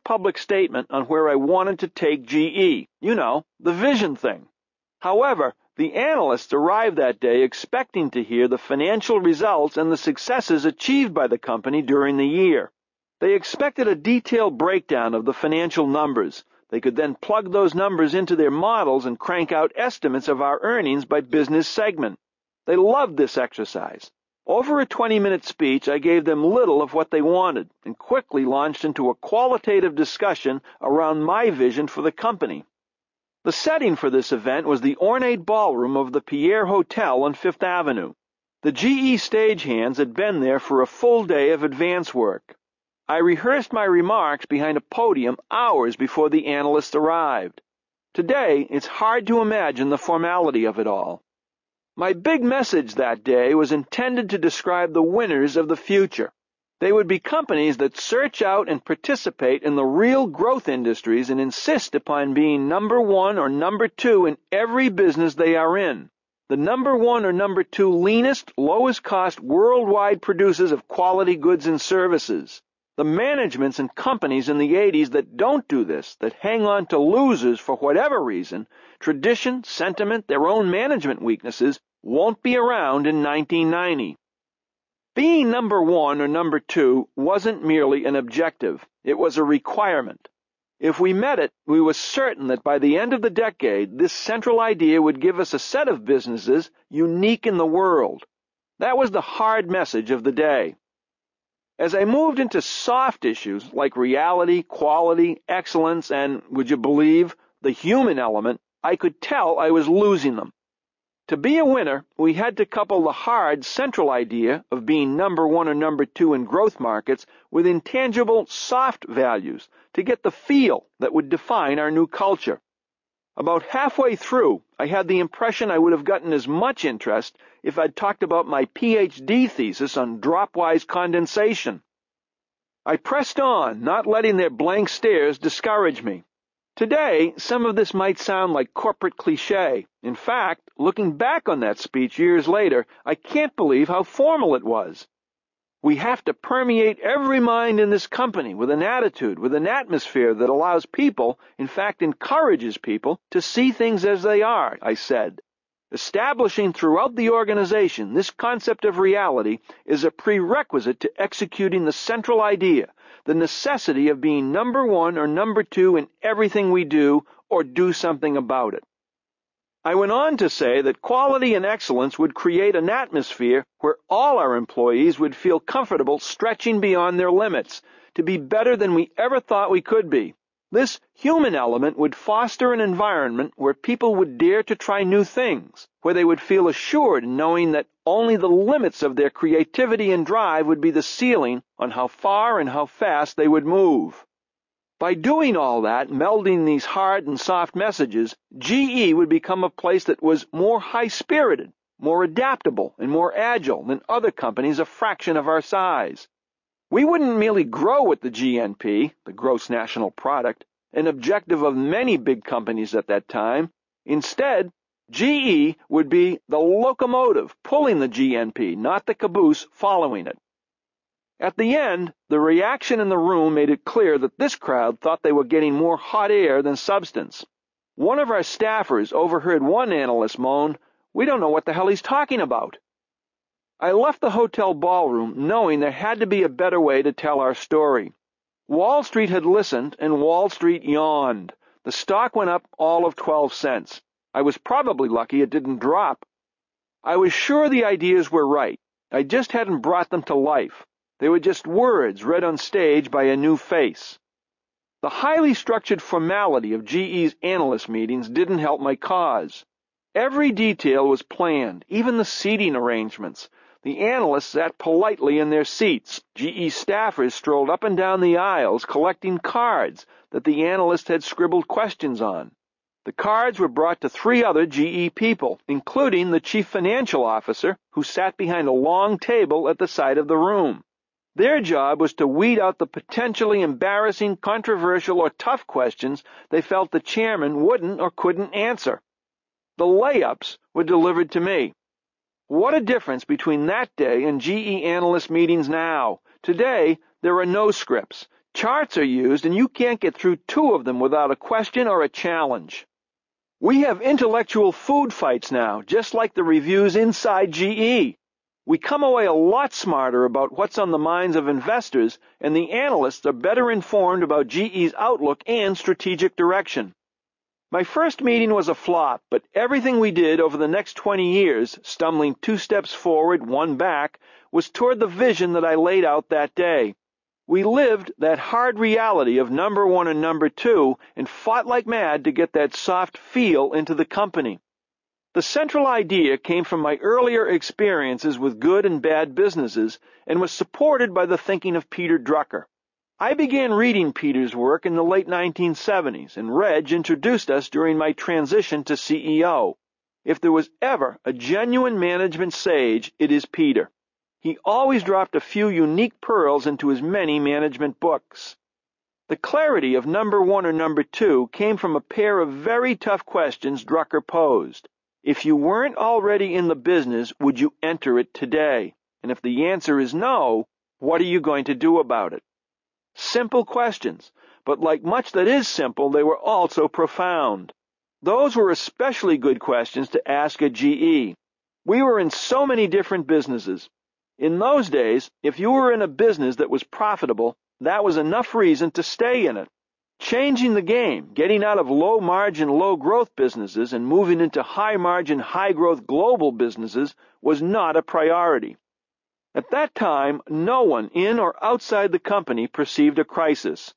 public statement on where I wanted to take GE. You know, the vision thing. However, the analysts arrived that day expecting to hear the financial results and the successes achieved by the company during the year. They expected a detailed breakdown of the financial numbers. They could then plug those numbers into their models and crank out estimates of our earnings by business segment. They loved this exercise. Over a 20-minute speech, I gave them little of what they wanted and quickly launched into a qualitative discussion around my vision for the company. The setting for this event was the ornate ballroom of the Pierre Hotel on Fifth Avenue. The GE stagehands had been there for a full day of advance work. I rehearsed my remarks behind a podium hours before the analysts arrived. Today, it's hard to imagine the formality of it all. My big message that day was intended to describe the winners of the future. They would be companies that search out and participate in the real growth industries and insist upon being number one or number two in every business they are in. The number one or number two leanest, lowest cost worldwide producers of quality goods and services. The managements and companies in the 80s that don't do this, that hang on to losers for whatever reason, tradition, sentiment, their own management weaknesses, won't be around in 1990. Being number one or number two wasn't merely an objective. It was a requirement. If we met it, we were certain that by the end of the decade, this central idea would give us a set of businesses unique in the world. That was the hard message of the day. As I moved into soft issues like reality, quality, excellence, and, would you believe, the human element, I could tell I was losing them. To be a winner, we had to couple the hard, central idea of being number one or number two in growth markets with intangible, soft values to get the feel that would define our new culture. About halfway through, I had the impression I would have gotten as much interest if I'd talked about my PhD thesis on dropwise condensation. I pressed on, not letting their blank stares discourage me. Today, some of this might sound like corporate cliché. In fact, looking back on that speech years later, I can't believe how formal it was. We have to permeate every mind in this company with an attitude, with an atmosphere that allows people, in fact encourages people, to see things as they are, I said. Establishing throughout the organization this concept of reality is a prerequisite to executing the central idea, the necessity of being number one or number two in everything we do or do something about it. I went on to say that quality and excellence would create an atmosphere where all our employees would feel comfortable stretching beyond their limits to be better than we ever thought we could be. This human element would foster an environment where people would dare to try new things, where they would feel assured in knowing that only the limits of their creativity and drive would be the ceiling on how far and how fast they would move. By doing all that, melding these hard and soft messages, GE would become a place that was more high-spirited, more adaptable, and more agile than other companies a fraction of our size. We wouldn't merely grow at the GNP, the gross national product, an objective of many big companies at that time. Instead, GE would be the locomotive pulling the GNP, not the caboose following it. At the end, the reaction in the room made it clear that this crowd thought they were getting more hot air than substance. One of our staffers overheard one analyst moan, "We don't know what the hell he's talking about." I left the hotel ballroom knowing there had to be a better way to tell our story. Wall Street had listened, and Wall Street yawned. The stock went up all of 12 cents. I was probably lucky it didn't drop. I was sure the ideas were right. I just hadn't brought them to life. They were just words read on stage by a new face. The highly structured formality of GE's analyst meetings didn't help my cause. Every detail was planned, even the seating arrangements. The analysts sat politely in their seats. GE staffers strolled up and down the aisles collecting cards that the analyst had scribbled questions on. The cards were brought to 3 other GE people, including the chief financial officer, who sat behind a long table at the side of the room. Their job was to weed out the potentially embarrassing, controversial, or tough questions they felt the chairman wouldn't or couldn't answer. The layups were delivered to me. What a difference between that day and GE analyst meetings now. Today, there are no scripts, Charts are used, and you can't get through 2 of them without a question or a challenge. We have intellectual food fights now, just like the reviews inside GE. We come away a lot smarter about what's on the minds of investors, and the analysts are better informed about GE's outlook and strategic direction. My first meeting was a flop, but everything we did over the next 20 years, stumbling 2 steps forward, 1 back, was toward the vision that I laid out that day. We lived that hard reality of number 1 and number 2 and fought like mad to get that soft feel into the company. The central idea came from my earlier experiences with good and bad businesses and was supported by the thinking of Peter Drucker. I began reading Peter's work in the late 1970s, and Reg introduced us during my transition to CEO. If there was ever a genuine management sage, it is Peter. He always dropped a few unique pearls into his many management books. The clarity of number 1 or number 2 came from a pair of very tough questions Drucker posed. If you weren't already in the business, would you enter it today? And if the answer is no, what are you going to do about it? Simple questions, but like much that is simple, they were also profound. Those were especially good questions to ask at GE. We were in so many different businesses. In those days, if you were in a business that was profitable, that was enough reason to stay in it. Changing the game, getting out of low-margin, low-growth businesses and moving into high-margin, high-growth global businesses was not a priority. At that time, no one in or outside the company perceived a crisis.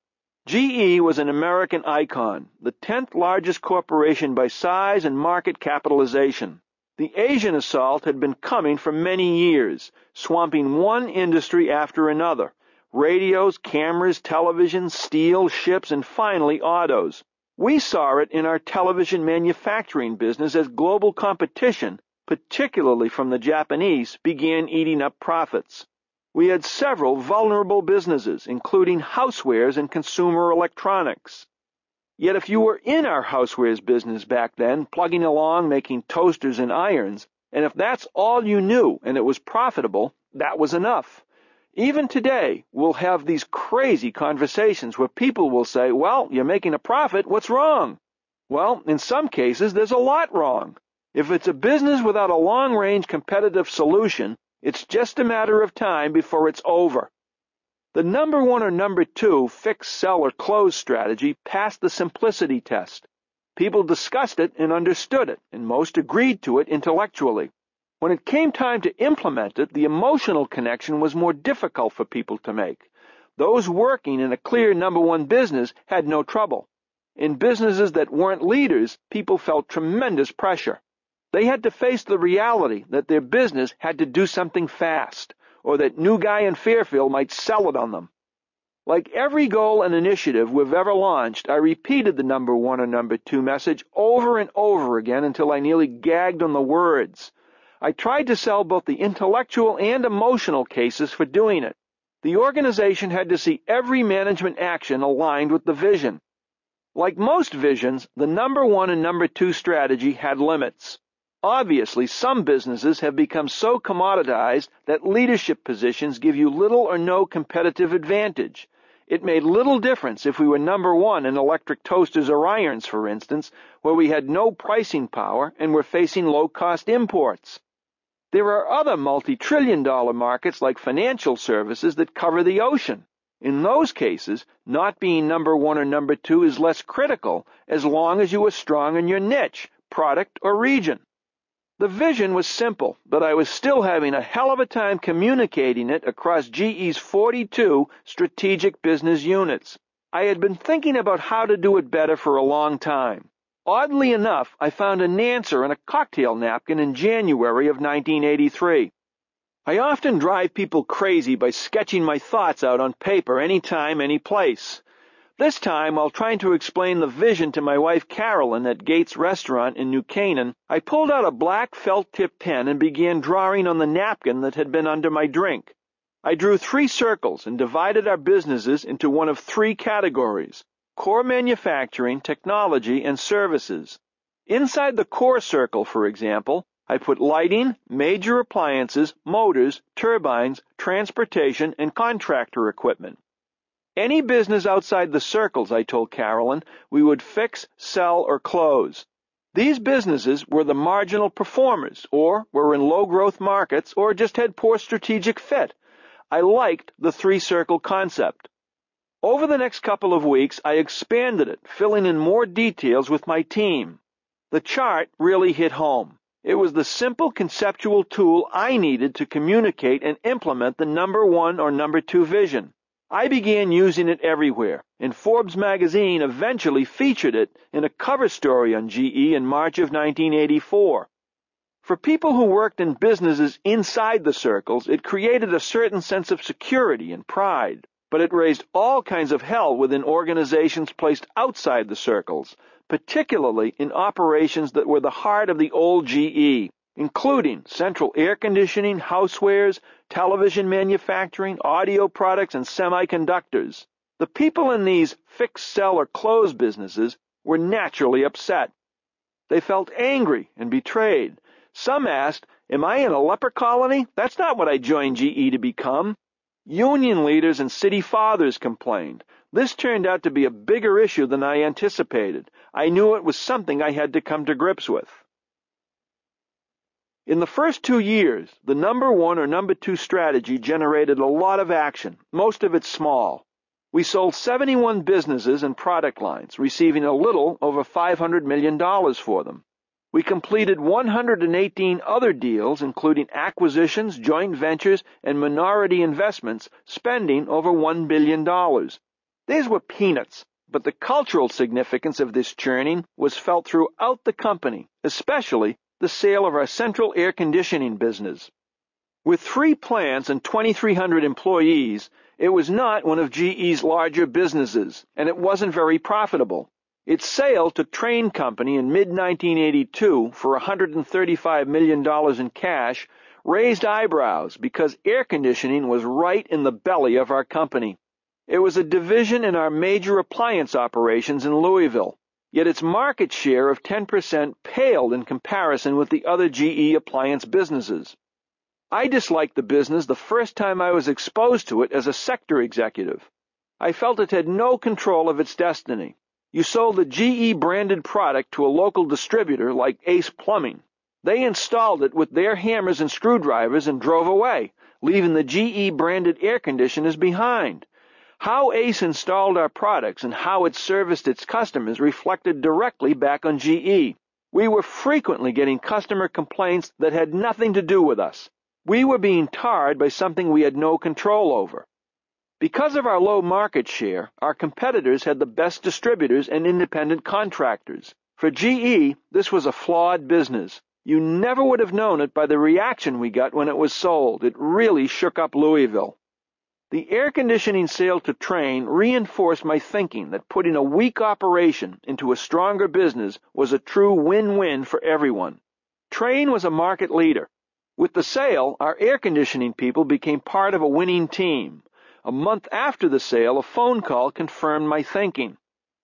GE was an American icon, the 10th largest corporation by size and market capitalization. The Asian assault had been coming for many years, swamping one industry after another: radios, cameras, television, steel, ships, and finally autos. We saw it in our television manufacturing business as global competition, particularly from the Japanese, began eating up profits. We had several vulnerable businesses, including housewares and consumer electronics. Yet if you were in our housewares business back then, plugging along, making toasters and irons, and if that's all you knew and it was profitable, that was enough. Even today, we'll have these crazy conversations where people will say, well, you're making a profit, what's wrong? Well, in some cases, there's a lot wrong. If it's a business without a long-range competitive solution, it's just a matter of time before it's over. The number 1 or number 2 fix, sell, or close strategy passed the simplicity test. People discussed it and understood it, and most agreed to it intellectually. When it came time to implement it, the emotional connection was more difficult for people to make. Those working in a clear number 1 business had no trouble. In businesses that weren't leaders, people felt tremendous pressure. They had to face the reality that their business had to do something fast, or that new guy in Fairfield might sell it on them. Like every goal and initiative we've ever launched, I repeated the number 1 or number 2 message over and over again until I nearly gagged on the words. I tried to sell both the intellectual and emotional cases for doing it. The organization had to see every management action aligned with the vision. Like most visions, the number 1 and number 2 strategy had limits. Obviously, some businesses have become so commoditized that leadership positions give you little or no competitive advantage. It made little difference if we were number 1 in electric toasters or irons, for instance, where we had no pricing power and were facing low-cost imports. There are other multi-trillion-dollar markets like financial services that cover the ocean. In those cases, not being number 1 or number 2 is less critical as long as you are strong in your niche, product, or region. The vision was simple, but I was still having a hell of a time communicating it across GE's 42 strategic business units. I had been thinking about how to do it better for a long time. Oddly enough, I found an answer in a cocktail napkin in January of 1983. I often drive people crazy by sketching my thoughts out on paper anytime, any place. This time, while trying to explain the vision to my wife Carolyn at Gates Restaurant in New Canaan, I pulled out a black felt-tip pen and began drawing on the napkin that had been under my drink. I drew 3 circles and divided our businesses into one of 3 categories: core manufacturing, technology, and services. Inside the core circle, for example, I put lighting, major appliances, motors, turbines, transportation, and contractor equipment. Any business outside the circles, I told Carolyn, we would fix, sell, or close. These businesses were the marginal performers, or were in low-growth markets, or just had poor strategic fit. I liked the three-circle concept. Over the next couple of weeks, I expanded it, filling in more details with my team. The chart really hit home. It was the simple conceptual tool I needed to communicate and implement the number one or number two vision. I began using it everywhere, and Forbes magazine eventually featured it in a cover story on GE in March of 1984. For people who worked in businesses inside the circles, it created a certain sense of security and pride, but it raised all kinds of hell within organizations placed outside the circles, particularly in operations that were the heart of the old GE, including central air conditioning, housewares, television manufacturing, audio products, and semiconductors. The people in these fix, sell, or close businesses were naturally upset. They felt angry and betrayed. Some asked, "Am I in a leper colony? That's not what I joined GE to become." Union leaders and city fathers complained. This turned out to be a bigger issue than I anticipated. I knew it was something I had to come to grips with. In the first 2 years, the number one or number two strategy generated a lot of action, most of it small. We sold 71 businesses and product lines, receiving a little over $500 million for them. We completed 118 other deals, including acquisitions, joint ventures, and minority investments, spending over $1 billion. These were peanuts, but the cultural significance of this churning was felt throughout the company, especially the sale of our central air conditioning business. With 3 plants and 2,300 employees, it was not one of GE's larger businesses, and it wasn't very profitable. Its sale to Trane Company in mid-1982 for $135 million in cash raised eyebrows because air conditioning was right in the belly of our company. It was a division in our major appliance operations in Louisville, yet its market share of 10% paled in comparison with the other GE appliance businesses. I disliked the business the first time I was exposed to it as a sector executive. I felt it had no control of its destiny. You sold the GE-branded product to a local distributor like Ace Plumbing. They installed it with their hammers and screwdrivers and drove away, leaving the GE-branded air conditioners behind. How Ace installed our products and how it serviced its customers reflected directly back on GE. We were frequently getting customer complaints that had nothing to do with us. We were being tarred by something we had no control over. Because of our low market share, our competitors had the best distributors and independent contractors. For GE, this was a flawed business. You never would have known it by the reaction we got when it was sold. It really shook up Louisville. The air conditioning sale to Trane reinforced my thinking that putting a weak operation into a stronger business was a true win-win for everyone. Trane was a market leader. With the sale, our air conditioning people became part of a winning team. A month after the sale, a phone call confirmed my thinking.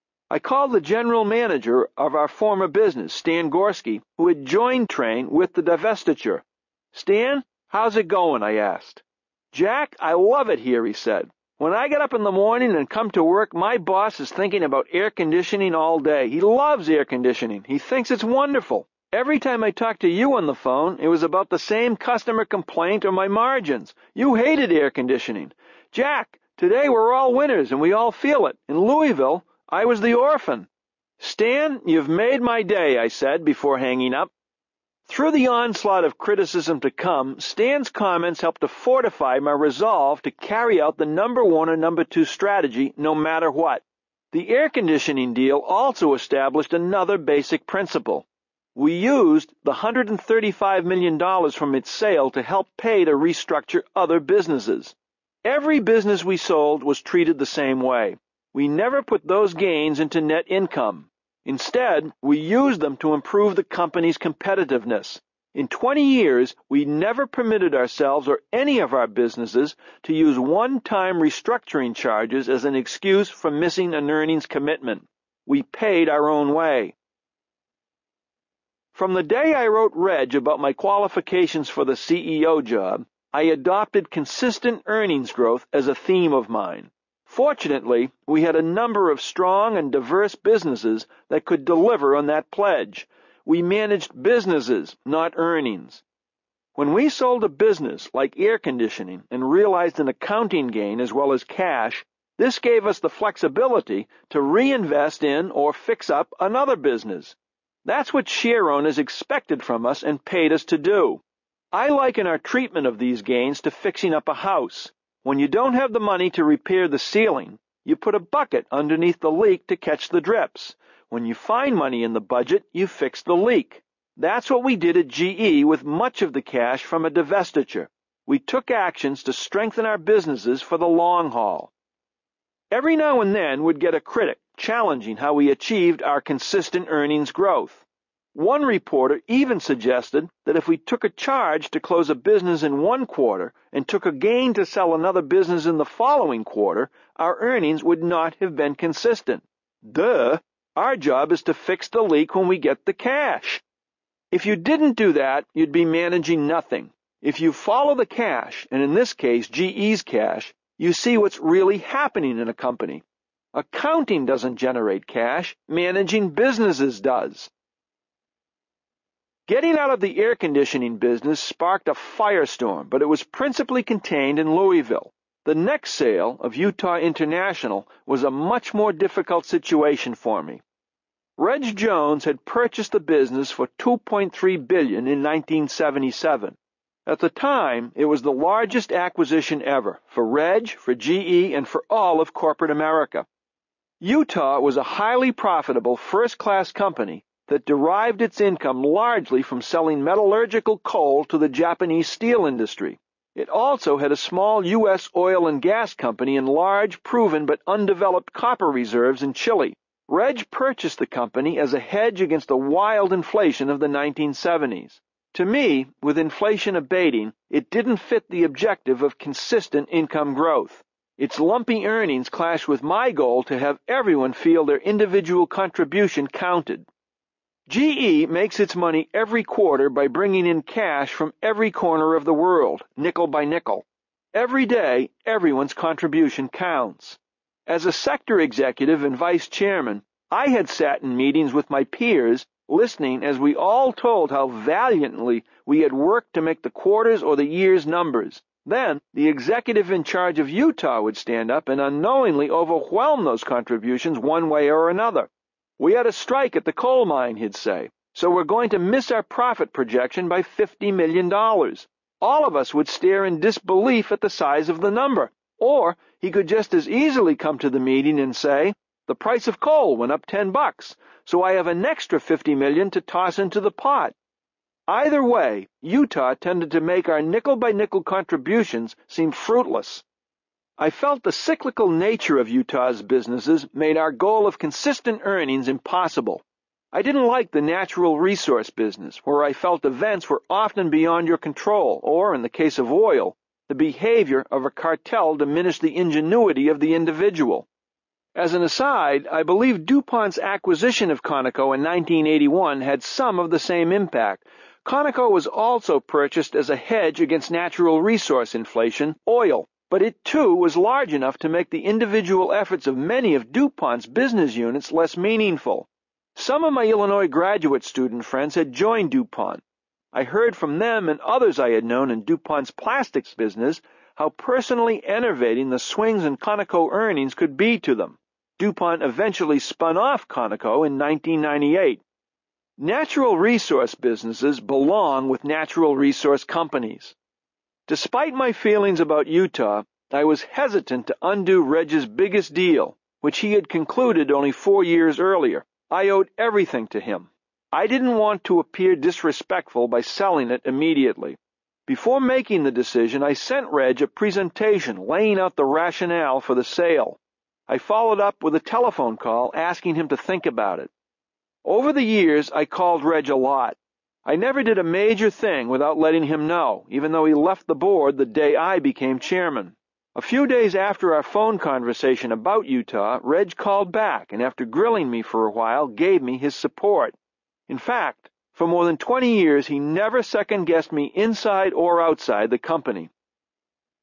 I called the general manager of our former business, Stan Gorski, who had joined Trane with the divestiture. "Stan, how's it going?" I asked. "Jack, I love it here," he said. "When I get up in the morning and come to work, my boss is thinking about air conditioning all day. He loves air conditioning. He thinks it's wonderful. Every time I talked to you on the phone, it was about the same customer complaint or my margins. You hated air conditioning. Jack, today we're all winners and we all feel it. In Louisville, I was the orphan." "Stan, you've made my day," I said before hanging up. Through the onslaught of criticism to come, Stan's comments helped to fortify my resolve to carry out the number one or number two strategy no matter what. The air conditioning deal also established another basic principle. We used the $135 million from its sale to help pay to restructure other businesses. Every business we sold was treated the same way. We never put those gains into net income. Instead, we used them to improve the company's competitiveness. In 20 years, we never permitted ourselves or any of our businesses to use one-time restructuring charges as an excuse for missing an earnings commitment. We paid our own way. From the day I wrote Reg about my qualifications for the CEO job, I adopted consistent earnings growth as a theme of mine. Fortunately, we had a number of strong and diverse businesses that could deliver on that pledge. We managed businesses, not earnings. When we sold a business like air conditioning and realized an accounting gain as well as cash, this gave us the flexibility to reinvest in or fix up another business. That's what share owners expected from us and paid us to do. I liken our treatment of these gains to fixing up a house. When you don't have the money to repair the ceiling, you put a bucket underneath the leak to catch the drips. When you find money in the budget, you fix the leak. That's what we did at GE with much of the cash from a divestiture. We took actions to strengthen our businesses for the long haul. Every now and then we'd get a critic challenging how we achieved our consistent earnings growth. One reporter even suggested that if we took a charge to close a business in one quarter and took a gain to sell another business in the following quarter, our earnings would not have been consistent. Duh! Our job is to fix the leak when we get the cash. If you didn't do that, you'd be managing nothing. If you follow the cash, and in this case GE's cash, you see what's really happening in a company. Accounting doesn't generate cash, managing businesses does. Getting out of the air conditioning business sparked a firestorm, but it was principally contained in Louisville. The next sale of Utah International was a much more difficult situation for me. Reg Jones had purchased the business for $2.3 billion in 1977. At the time, it was the largest acquisition ever for Reg, for GE, and for all of corporate America. Utah was a highly profitable first-class company that derived its income largely from selling metallurgical coal to the Japanese steel industry. It also had a small U.S. oil and gas company and large, proven but undeveloped copper reserves in Chile. Reg purchased the company as a hedge against the wild inflation of the 1970s. To me, with inflation abating, it didn't fit the objective of consistent income growth. Its lumpy earnings clashed with my goal to have everyone feel their individual contribution counted. GE makes its money every quarter by bringing in cash from every corner of the world, nickel by nickel. Every day, everyone's contribution counts. As a sector executive and vice chairman, I had sat in meetings with my peers, listening as we all told how valiantly we had worked to make the quarters or the year's numbers. Then, the executive in charge of Utah would stand up and unknowingly overwhelm those contributions one way or another. "We had a strike at the coal mine," he'd say, "so we're going to miss our profit projection by $50 million. All of us would stare in disbelief at the size of the number. Or he could just as easily come to the meeting and say, "The price of coal went up $10, so I have an extra $50 million to toss into the pot." Either way, Utah tended to make our nickel-by-nickel contributions seem fruitless. I felt the cyclical nature of Utah's businesses made our goal of consistent earnings impossible. I didn't like the natural resource business, where I felt events were often beyond your control, or, in the case of oil, the behavior of a cartel diminished the ingenuity of the individual. As an aside, I believe DuPont's acquisition of Conoco in 1981 had some of the same impact. Conoco was also purchased as a hedge against natural resource inflation, oil, but it too was large enough to make the individual efforts of many of DuPont's business units less meaningful. Some of my Illinois graduate student friends had joined DuPont. I heard from them and others I had known in DuPont's plastics business how personally enervating the swings in Conoco earnings could be to them. DuPont eventually spun off Conoco in 1998. Natural resource businesses belong with natural resource companies. Despite my feelings about Utah, I was hesitant to undo Reg's biggest deal, which he had concluded only 4 years earlier. I owed everything to him. I didn't want to appear disrespectful by selling it immediately. Before making the decision, I sent Reg a presentation laying out the rationale for the sale. I followed up with a telephone call asking him to think about it. Over the years, I called Reg a lot. I never did a major thing without letting him know, even though he left the board the day I became chairman. A few days after our phone conversation about Utah, Reg called back and after grilling me for a while, gave me his support. In fact, for more than 20 years, he never second-guessed me inside or outside the company.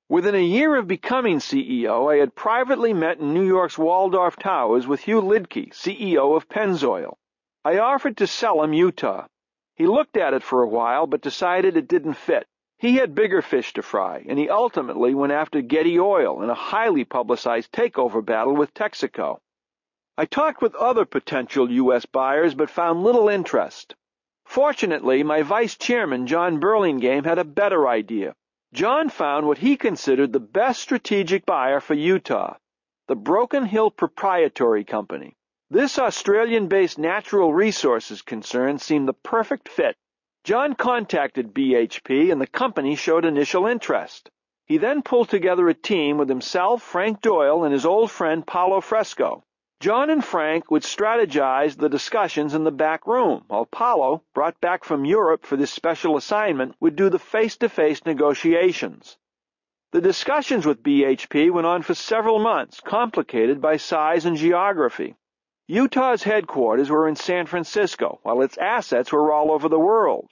Within a year of becoming CEO, I had privately met in New York's Waldorf Towers with Hugh Lidke, CEO of Pennzoil. I offered to sell him Utah. He looked at it for a while, but decided it didn't fit. He had bigger fish to fry, and he ultimately went after Getty Oil in a highly publicized takeover battle with Texaco. I talked with other potential U.S. buyers, but found little interest. Fortunately, my vice chairman, John Burlingame, had a better idea. John found what he considered the best strategic buyer for Utah, the Broken Hill Proprietary Company. This Australian-based natural resources concern seemed the perfect fit. John contacted BHP, and the company showed initial interest. He then pulled together a team with himself, Frank Doyle, and his old friend Paulo Fresco. John and Frank would strategize the discussions in the back room, while Paulo, brought back from Europe for this special assignment, would do the face-to-face negotiations. The discussions with BHP went on for several months, complicated by size and geography. Utah's headquarters were in San Francisco, while its assets were all over the world.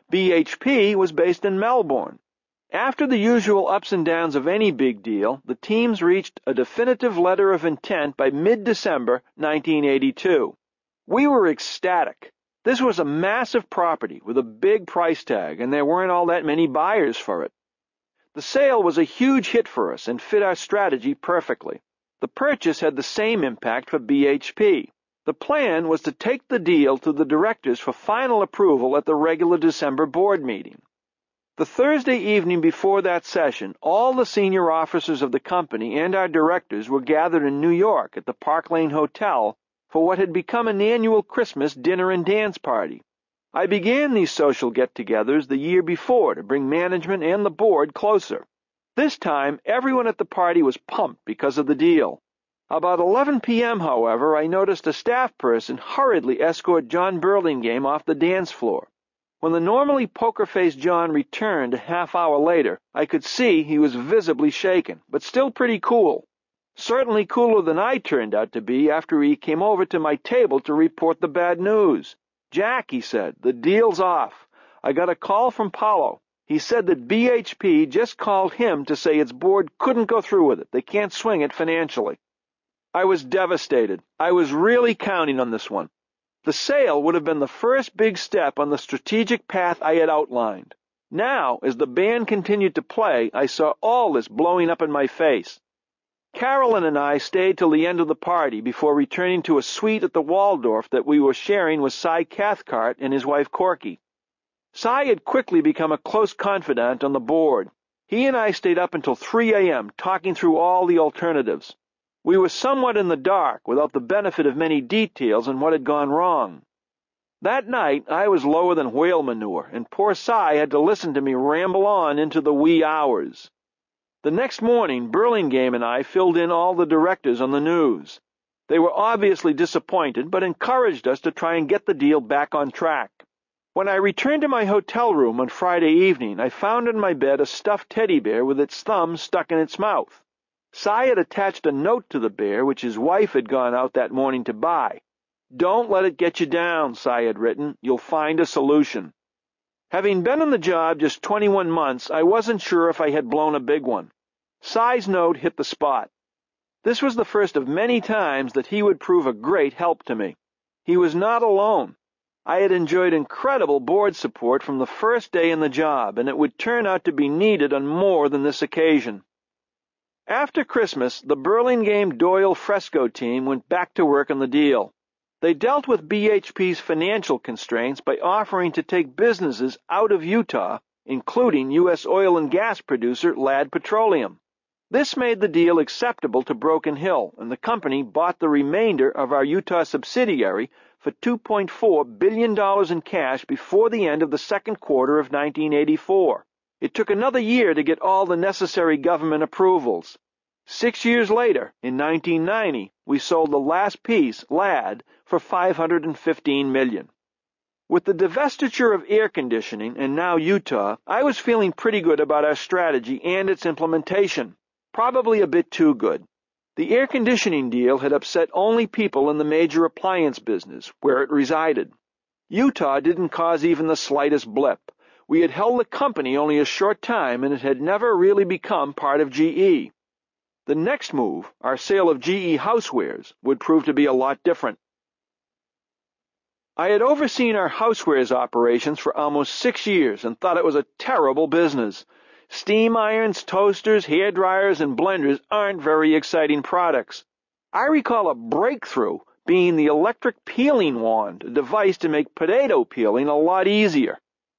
BHP was based in Melbourne. After the usual ups and downs of any big deal, the teams reached a definitive letter of intent by mid-December 1982. We were ecstatic. This was a massive property with a big price tag, and there weren't all that many buyers for it. The sale was a huge hit for us and fit our strategy perfectly. The purchase had the same impact for BHP. The plan was to take the deal to the directors for final approval at the regular December board meeting. The Thursday evening before that session, all the senior officers of the company and our directors were gathered in New York at the Park Lane Hotel for what had become an annual Christmas dinner and dance party. I began these social get-togethers the year before to bring management and the board closer. This time, everyone at the party was pumped because of the deal. About 11 p.m., however, I noticed a staff person hurriedly escort John Burlingame off the dance floor. When the normally poker-faced John returned a half-hour later, I could see he was visibly shaken, but still pretty cool. Certainly cooler than I turned out to be after he came over to my table to report the bad news. "Jack," he said, "the deal's off. I got a call from Paulo. He said that BHP just called him to say its board couldn't go through with it. They can't swing it financially." I was devastated. I was really counting on this one. The sale would have been the first big step on the strategic path I had outlined. Now, as the band continued to play, I saw all this blowing up in my face. Carolyn and I stayed till the end of the party before returning to a suite at the Waldorf that we were sharing with Cy Cathcart and his wife Corky. Cy had quickly become a close confidant on the board. He and I stayed up until 3 a.m. talking through all the alternatives. We were somewhat in the dark, without the benefit of many details on what had gone wrong. That night I was lower than whale manure, and poor Cy had to listen to me ramble on into the wee hours. The next morning, Burlingame and I filled in all the directors on the news. They were obviously disappointed, but encouraged us to try and get the deal back on track. When I returned to my hotel room on Friday evening, I found in my bed a stuffed teddy bear with its thumb stuck in its mouth. Cy had attached a note to the bear, which his wife had gone out that morning to buy. "Don't let it get you down," Cy had written. "You'll find a solution." Having been on the job just 21 months, I wasn't sure if I had blown a big one. Cy's note hit the spot. This was the first of many times that he would prove a great help to me. He was not alone. I had enjoyed incredible board support from the first day in the job, and it would turn out to be needed on more than this occasion. After Christmas, the Burlingame Doyle Fresco team went back to work on the deal. They dealt with BHP's financial constraints by offering to take businesses out of Utah, including U.S. oil and gas producer Ladd Petroleum. This made the deal acceptable to Broken Hill, and the company bought the remainder of our Utah subsidiary for $2.4 billion in cash before the end of the second quarter of 1984. It took another year to get all the necessary government approvals. 6 years later, in 1990, we sold the last piece, Ladd, for $515 million. With the divestiture of air conditioning and now Utah, I was feeling pretty good about our strategy and its implementation. Probably a bit too good. The air conditioning deal had upset only people in the major appliance business, where it resided. Utah didn't cause even the slightest blip. We had held the company only a short time, and it had never really become part of GE. The next move, our sale of GE Housewares, would prove to be a lot different. I had overseen our housewares operations for almost 6 years and thought it was a terrible business. Steam irons, toasters, hair dryers, and blenders aren't very exciting products. I recall a breakthrough being the electric peeling wand, a device to make potato peeling a lot easier.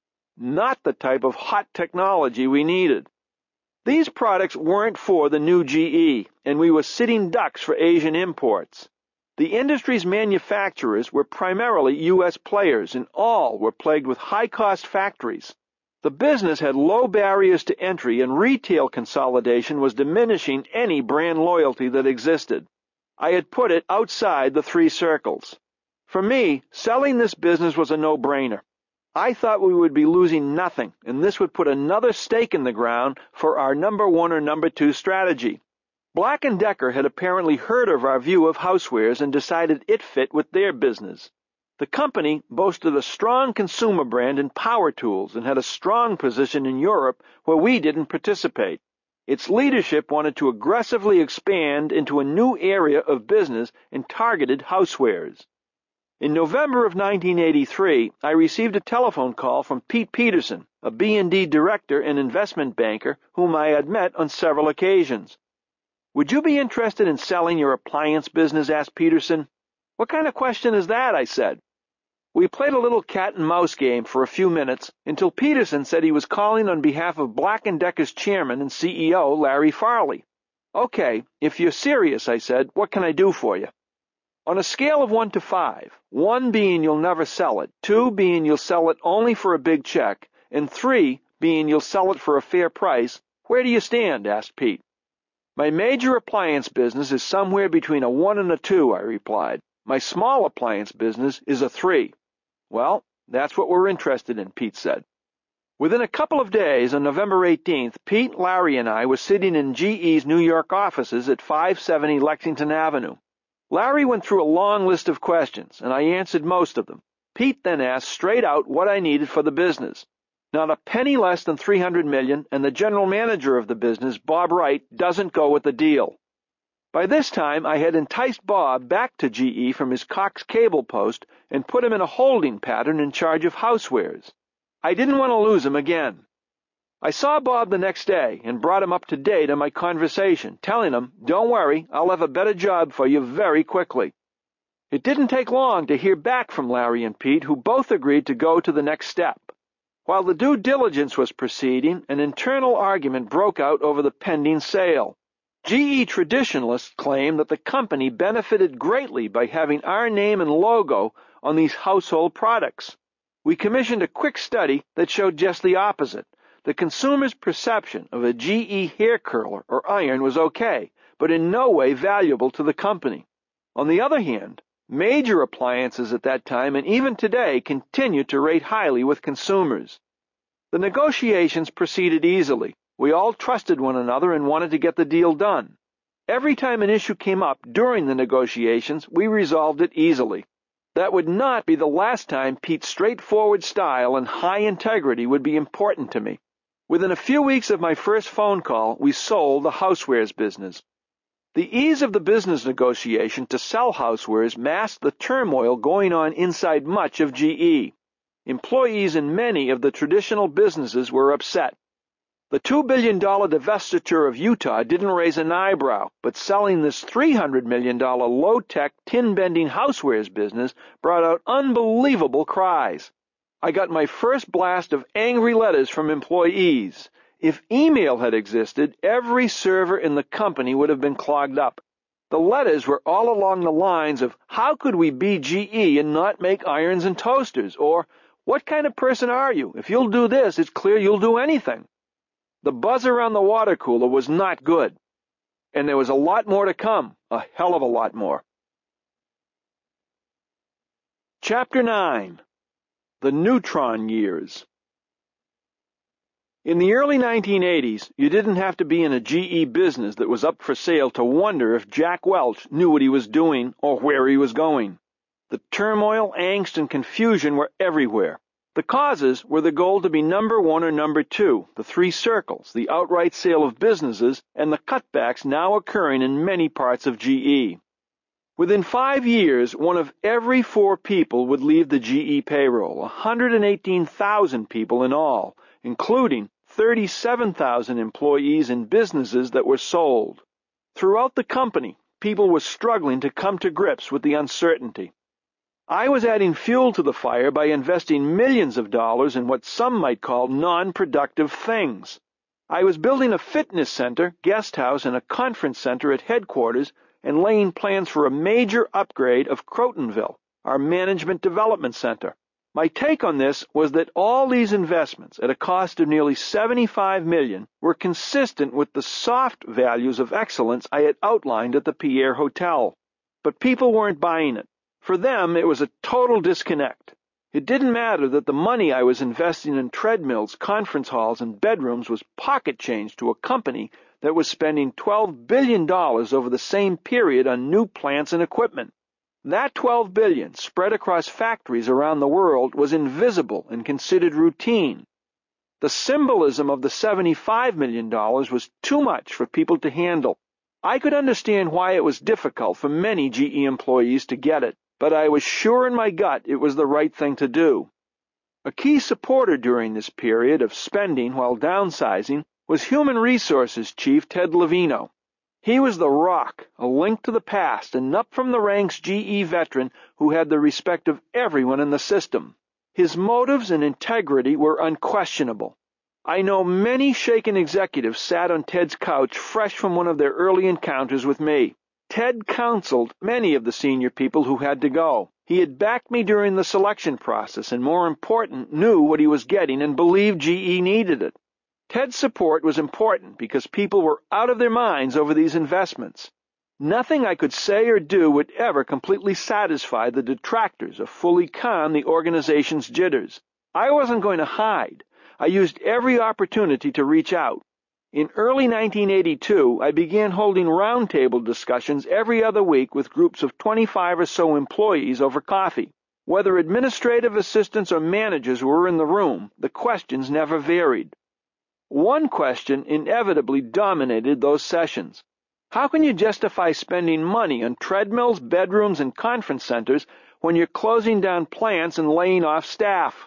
Not the type of hot technology we needed. These products weren't for the new GE, and we were sitting ducks for Asian imports. The industry's manufacturers were primarily U.S. players, and all were plagued with high-cost factories. The business had low barriers to entry, and retail consolidation was diminishing any brand loyalty that existed. I had put it outside the 3 circles. For me, selling this business was a no-brainer. I thought we would be losing nothing, and this would put another stake in the ground for our number 1 or number 2 strategy. Black & Decker had apparently heard of our view of housewares and decided it fit with their business. The company boasted a strong consumer brand in power tools and had a strong position in Europe where we didn't participate. Its leadership wanted to aggressively expand into a new area of business and targeted housewares. In November of 1983, I received a telephone call from Pete Peterson, a B&D director and investment banker whom I had met on several occasions. "Would you be interested in selling your appliance business?" asked Peterson. "What kind of question is that?" I said. We played a little cat-and-mouse game for a few minutes until Peterson said he was calling on behalf of Black & Decker's chairman and CEO, Larry Farley. "Okay, if you're serious," I said, "what can I do for you?" On a scale of 1 to 5, 1 being you'll never sell it, 2 being you'll sell it only for a big check, and 3 being you'll sell it for a fair price, where do you stand? Asked Pete. "My major appliance business is somewhere between a 1 and a 2, I replied. "My small appliance business is a 3. "Well, that's what we're interested in," Pete said. Within a couple of days, on November 18th, Pete, Larry, and I were sitting in GE's New York offices at 570 Lexington Avenue. Larry went through a long list of questions, and I answered most of them. Pete then asked straight out what I needed for the business. Not a penny less than $300 million, and the general manager of the business, Bob Wright, doesn't go with the deal. By this time, I had enticed Bob back to GE from his Cox cable post and put him in a holding pattern in charge of housewares. I didn't want to lose him again. I saw Bob the next day and brought him up to date on my conversation, telling him, "Don't worry, I'll have a better job for you very quickly." It didn't take long to hear back from Larry and Pete, who both agreed to go to the next step. While the due diligence was proceeding, an internal argument broke out over the pending sale. GE traditionalists claim that the company benefited greatly by having our name and logo on these household products. We commissioned a quick study that showed just the opposite. The consumer's perception of a GE hair curler or iron was okay, but in no way valuable to the company. On the other hand, major appliances at that time and even today continue to rate highly with consumers. The negotiations proceeded easily. We all trusted one another and wanted to get the deal done. Every time an issue came up during the negotiations, we resolved it easily. That would not be the last time Pete's straightforward style and high integrity would be important to me. Within a few weeks of my first phone call, we sold the housewares business. The ease of the business negotiation to sell housewares masked the turmoil going on inside much of GE. Employees in many of the traditional businesses were upset. The $2 billion divestiture of Utah didn't raise an eyebrow, but selling this $300 million low-tech, tin-bending housewares business brought out unbelievable cries. I got my first blast of angry letters from employees. If email had existed, every server in the company would have been clogged up. The letters were all along the lines of, "How could we be GE and not make irons and toasters?" Or, "What kind of person are you? If you'll do this, it's clear you'll do anything." The buzz around the water cooler was not good. And there was a lot more to come, a hell of a lot more. Chapter 9. The Neutron Years. In the early 1980s, you didn't have to be in a GE business that was up for sale to wonder if Jack Welch knew what he was doing or where he was going. The turmoil, angst, and confusion were everywhere. The causes were the goal to be number one or number two, the three circles, the outright sale of businesses, and the cutbacks now occurring in many parts of GE. Within 5 years, one of every 4 people would leave the GE payroll, 118,000 people in all, including 37,000 employees in businesses that were sold. Throughout the company, people were struggling to come to grips with the uncertainty. I was adding fuel to the fire by investing millions of dollars in what some might call non-productive things. I was building a fitness center, guest house, and a conference center at headquarters and laying plans for a major upgrade of Crotonville, our management development center. My take on this was that all these investments, at a cost of nearly $75 million, were consistent with the soft values of excellence I had outlined at the Pierre Hotel. But people weren't buying it. For them, it was a total disconnect. It didn't matter that the money I was investing in treadmills, conference halls, and bedrooms was pocket change to a company that was spending $12 billion over the same period on new plants and equipment. That $12 billion, spread across factories around the world, was invisible and considered routine. The symbolism of the $75 million was too much for people to handle. I could understand why it was difficult for many GE employees to get it, but I was sure in my gut it was the right thing to do. A key supporter during this period of spending while downsizing was Human Resources Chief Ted Levino. He was the rock, a link to the past, and up from the ranks GE veteran who had the respect of everyone in the system. His motives and integrity were unquestionable. I know many shaken executives sat on Ted's couch fresh from one of their early encounters with me. Ted counseled many of the senior people who had to go. He had backed me during the selection process and, more important, knew what he was getting and believed GE needed it. Ted's support was important because people were out of their minds over these investments. Nothing I could say or do would ever completely satisfy the detractors or fully calm the organization's jitters. I wasn't going to hide. I used every opportunity to reach out. In early 1982, I began holding roundtable discussions every other week with groups of 25 or so employees over coffee. Whether administrative assistants or managers were in the room, the questions never varied. One question inevitably dominated those sessions. How can you justify spending money on treadmills, bedrooms, and conference centers when you're closing down plants and laying off staff?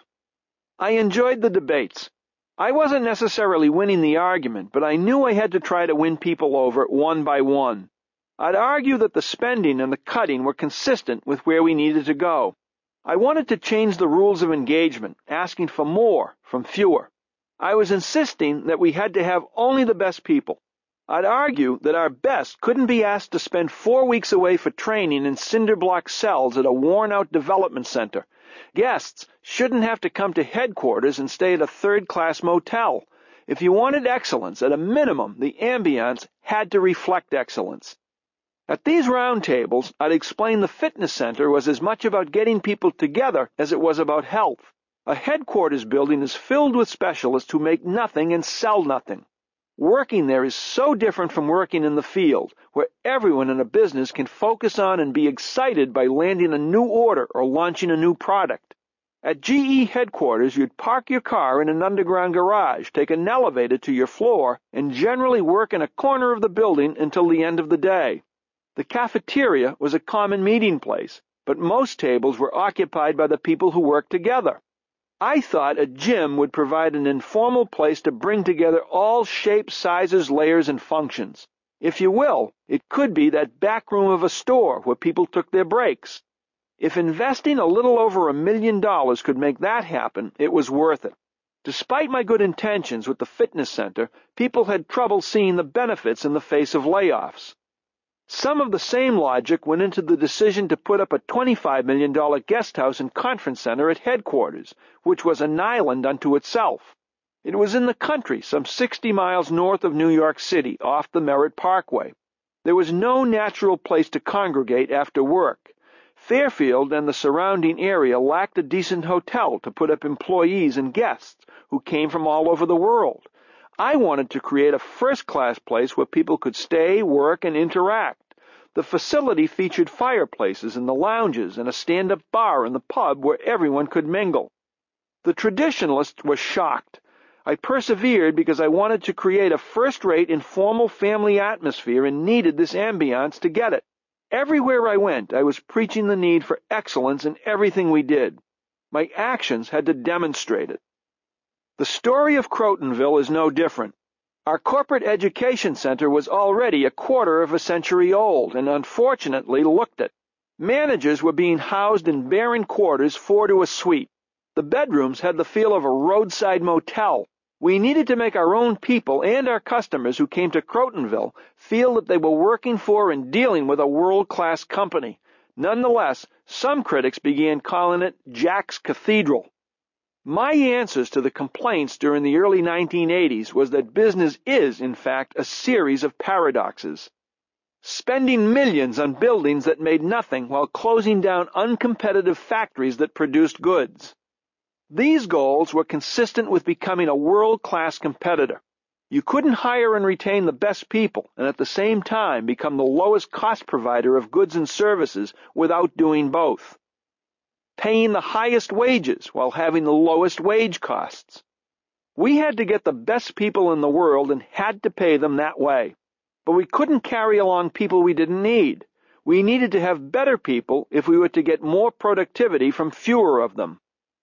I enjoyed the debates. I wasn't necessarily winning the argument, but I knew I had to try to win people over one by one. I'd argue that the spending and the cutting were consistent with where we needed to go. I wanted to change the rules of engagement, asking for more from fewer. I was insisting that we had to have only the best people. I'd argue that our best couldn't be asked to spend 4 weeks away for training in cinder block cells at a worn-out development center. Guests shouldn't have to come to headquarters and stay at a third-class motel. If you wanted excellence, at a minimum, the ambiance had to reflect excellence. At these roundtables, I'd explain the fitness center was as much about getting people together as it was about health. A headquarters building is filled with specialists who make nothing and sell nothing. Working there is so different from working in the field, where everyone in a business can focus on and be excited by landing a new order or launching a new product. At GE headquarters, you'd park your car in an underground garage, take an elevator to your floor, and generally work in a corner of the building until the end of the day. The cafeteria was a common meeting place, but most tables were occupied by the people who worked together. I thought a gym would provide an informal place to bring together all shapes, sizes, layers, and functions. If you will, it could be that back room of a store where people took their breaks. If investing a little over $1 million could make that happen, it was worth it. Despite my good intentions with the fitness center, people had trouble seeing the benefits in the face of layoffs. Some of the same logic went into the decision to put up a $25 million guest house and conference center at headquarters, which was an island unto itself. It was in the country, some 60 miles north of New York City, off the Merritt Parkway. There was no natural place to congregate after work. Fairfield and the surrounding area lacked a decent hotel to put up employees and guests who came from all over the world. I wanted to create a first-class place where people could stay, work, and interact. The facility featured fireplaces in the lounges and a stand-up bar in the pub where everyone could mingle. The traditionalists were shocked. I persevered because I wanted to create a first-rate informal family atmosphere and needed this ambiance to get it. Everywhere I went, I was preaching the need for excellence in everything we did. My actions had to demonstrate it. The story of Crotonville is no different. Our corporate education center was already a quarter of a century old and unfortunately looked it. Managers were being housed in barren quarters 4 to a suite. The bedrooms had the feel of a roadside motel. We needed to make our own people and our customers who came to Crotonville feel that they were working for and dealing with a world-class company. Nonetheless, some critics began calling it Jack's Cathedral. My answers to the complaints during the early 1980s was that business is, in fact, a series of paradoxes. Spending millions on buildings that made nothing while closing down uncompetitive factories that produced goods. These goals were consistent with becoming a world-class competitor. You couldn't hire and retain the best people and at the same time become the lowest cost provider of goods and services without doing both. Paying the highest wages while having the lowest wage costs. We had to get the best people in the world and had to pay them that way. But we couldn't carry along people we didn't need. We needed to have better people if we were to get more productivity from fewer of them.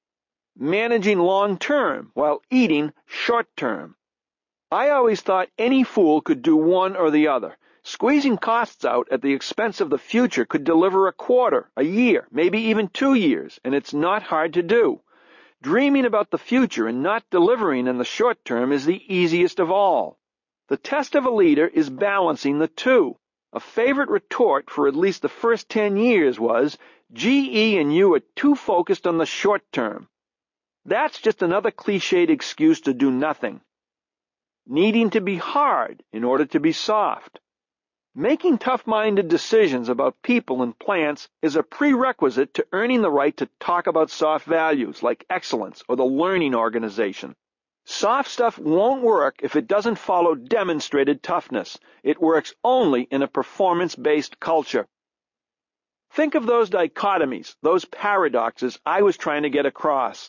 Managing long-term while eating short-term. I always thought any fool could do one or the other. Squeezing costs out at the expense of the future could deliver a quarter, a year, maybe even 2 years, and it's not hard to do. Dreaming about the future and not delivering in the short term is the easiest of all. The test of a leader is balancing the two. A favorite retort for at least the first 10 years was, GE and you are too focused on the short term. That's just another cliched excuse to do nothing. Needing to be hard in order to be soft. Making tough-minded decisions about people and plants is a prerequisite to earning the right to talk about soft values like excellence or the learning organization. Soft stuff won't work if it doesn't follow demonstrated toughness. It works only in a performance-based culture. Think of those dichotomies, those paradoxes I was trying to get across.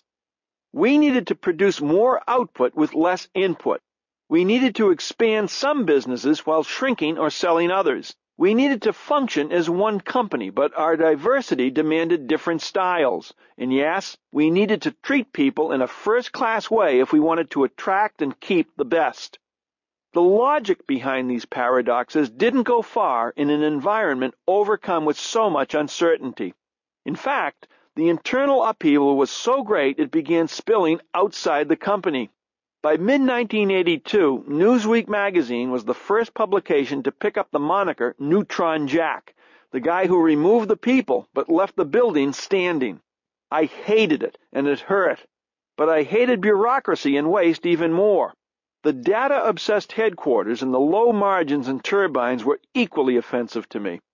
We needed to produce more output with less input. We needed to expand some businesses while shrinking or selling others. We needed to function as one company, but our diversity demanded different styles. And yes, we needed to treat people in a first-class way if we wanted to attract and keep the best. The logic behind these paradoxes didn't go far in an environment overcome with so much uncertainty. In fact, the internal upheaval was so great it began spilling outside the company. By mid-1982, Newsweek magazine was the first publication to pick up the moniker Neutron Jack, the guy who removed the people but left the building standing. I hated it, and it hurt. But I hated bureaucracy and waste even more. The data-obsessed headquarters and the low margins and turbines were equally offensive to me.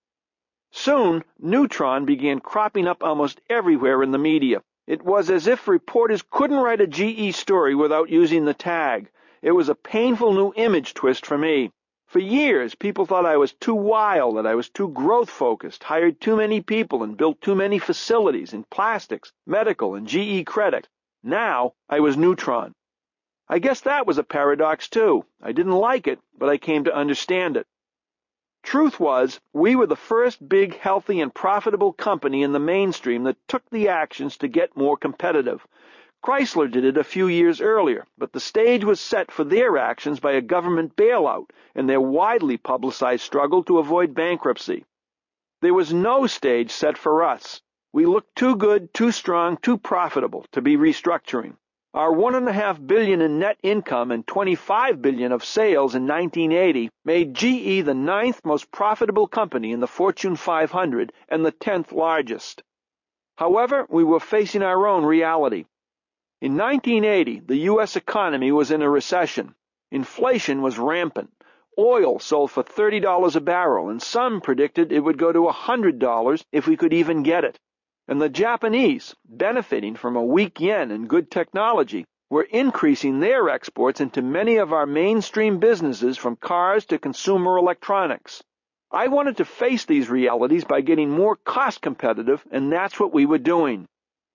Soon, Neutron began cropping up almost everywhere in the media. It was as if reporters couldn't write a GE story without using the tag. It was a painful new image twist for me. For years, people thought I was too wild, that I was too growth-focused, hired too many people, and built too many facilities in plastics, medical, and GE credit. Now, I was Neutron. I guess that was a paradox, too. I didn't like it, but I came to understand it. Truth was, we were the first big, healthy, and profitable company in the mainstream that took the actions to get more competitive. Chrysler did it a few years earlier, but the stage was set for their actions by a government bailout and their widely publicized struggle to avoid bankruptcy. There was no stage set for us. We looked too good, too strong, too profitable to be restructuring. Our $1.5 billion in net income and $25 billion of sales in 1980 made GE the 9th most profitable company in the Fortune 500 and the 10th largest. However, we were facing our own reality. In 1980, the U.S. economy was in a recession. Inflation was rampant. Oil sold for $30 a barrel, and some predicted it would go to $100 if we could even get it. And the Japanese, benefiting from a weak yen and good technology, were increasing their exports into many of our mainstream businesses from cars to consumer electronics. I wanted to face these realities by getting more cost competitive, and that's what we were doing.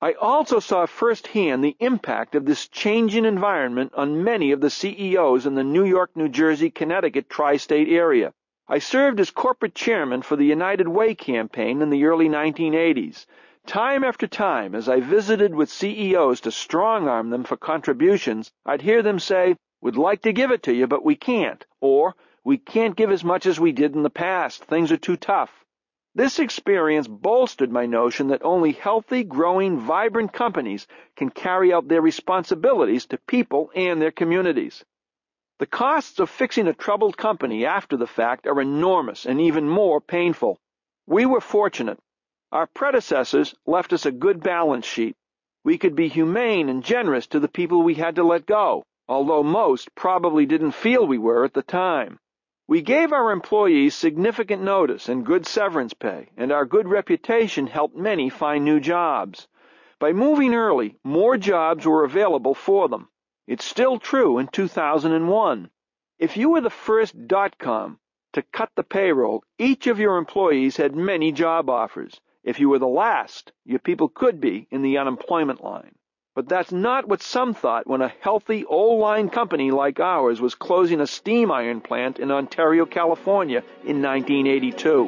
I also saw firsthand the impact of this changing environment on many of the CEOs in the New York, New Jersey, Connecticut tri-state area. I served as corporate chairman for the United Way campaign in the early 1980s. Time after time, as I visited with CEOs to strong-arm them for contributions, I'd hear them say, "We'd like to give it to you, but we can't," or "We can't give as much as we did in the past. Things are too tough." This experience bolstered my notion that only healthy, growing, vibrant companies can carry out their responsibilities to people and their communities. The costs of fixing a troubled company after the fact are enormous and even more painful. We were fortunate. Our predecessors left us a good balance sheet. We could be humane and generous to the people we had to let go, although most probably didn't feel we were at the time. We gave our employees significant notice and good severance pay, and our good reputation helped many find new jobs. By moving early, more jobs were available for them. It's still true in 2001. If you were the first .com to cut the payroll, each of your employees had many job offers. If you were the last, your people could be in the unemployment line. But that's not what some thought when a healthy, old-line company like ours was closing a steam iron plant in Ontario, California in 1982.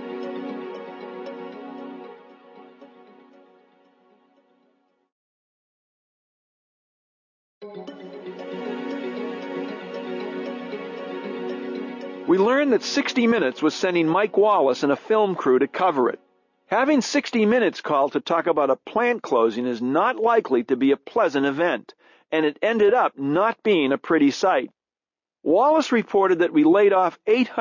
We learned that 60 Minutes was sending Mike Wallace and a film crew to cover it. Having 60 Minutes called to talk about a plant closing is not likely to be a pleasant event, and it ended up not being a pretty sight. Wallace reported that we laid off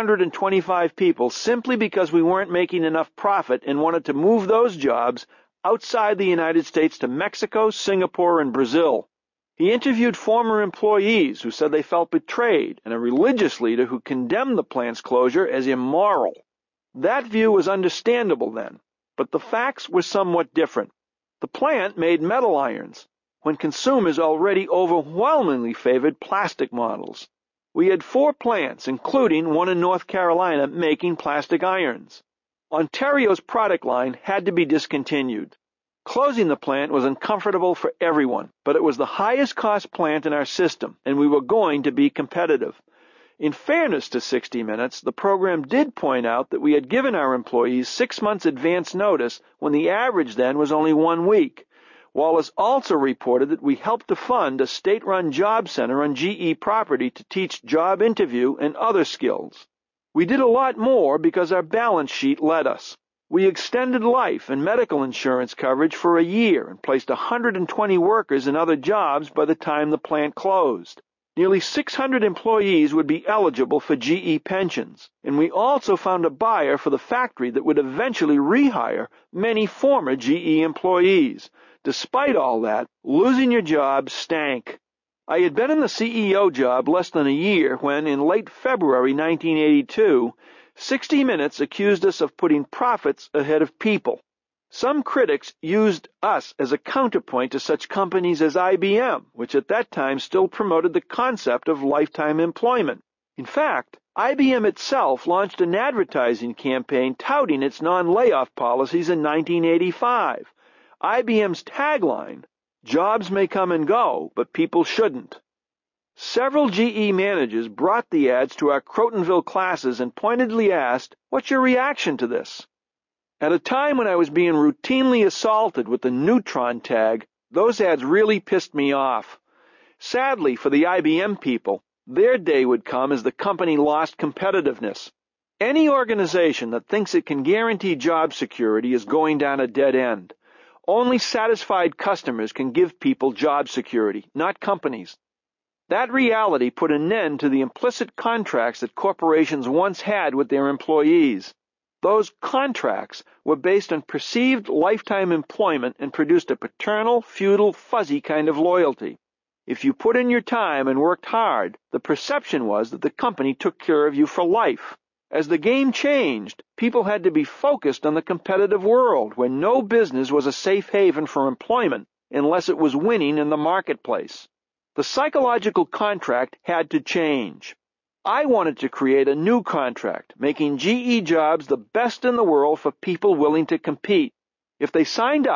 825 people simply because we weren't making enough profit and wanted to move those jobs outside the United States to Mexico, Singapore, and Brazil. He interviewed former employees who said they felt betrayed and a religious leader who condemned the plant's closure as immoral. That view was understandable then. But the facts were somewhat different. The plant made metal irons, when consumers already overwhelmingly favored plastic models. We had 4 plants, including one in North Carolina, making plastic irons. Ontario's product line had to be discontinued. Closing the plant was uncomfortable for everyone, but it was the highest cost plant in our system, and we were going to be competitive. In fairness to 60 Minutes, the program did point out that we had given our employees 6 months advance notice when the average then was only 1 week. Wallace also reported that we helped to fund a state-run job center on GE property to teach job interview and other skills. We did a lot more because our balance sheet let us. We extended life and medical insurance coverage for a year and placed 120 workers in other jobs by the time the plant closed. Nearly 600 employees would be eligible for GE pensions, and we also found a buyer for the factory that would eventually rehire many former GE employees. Despite all that, losing your job stank. I had been in the CEO job less than a year when, in late February 1982, 60 Minutes accused us of putting profits ahead of people. Some critics used us as a counterpoint to such companies as IBM, which at that time still promoted the concept of lifetime employment. In fact, IBM itself launched an advertising campaign touting its non-layoff policies in 1985. IBM's tagline, "Jobs may come and go, but people shouldn't." Several GE managers brought the ads to our Crotonville classes and pointedly asked, "What's your reaction to this?" At a time when I was being routinely assaulted with the neutron tag, those ads really pissed me off. Sadly for the IBM people, their day would come as the company lost competitiveness. Any organization that thinks it can guarantee job security is going down a dead end. Only satisfied customers can give people job security, not companies. That reality put an end to the implicit contracts that corporations once had with their employees. Those contracts were based on perceived lifetime employment and produced a paternal, feudal, fuzzy kind of loyalty. If you put in your time and worked hard, the perception was that the company took care of you for life. As the game changed, people had to be focused on the competitive world where no business was a safe haven for employment unless it was winning in the marketplace. The psychological contract had to change. I wanted to create a new contract, making GE jobs the best in the world for people willing to compete. If they signed up,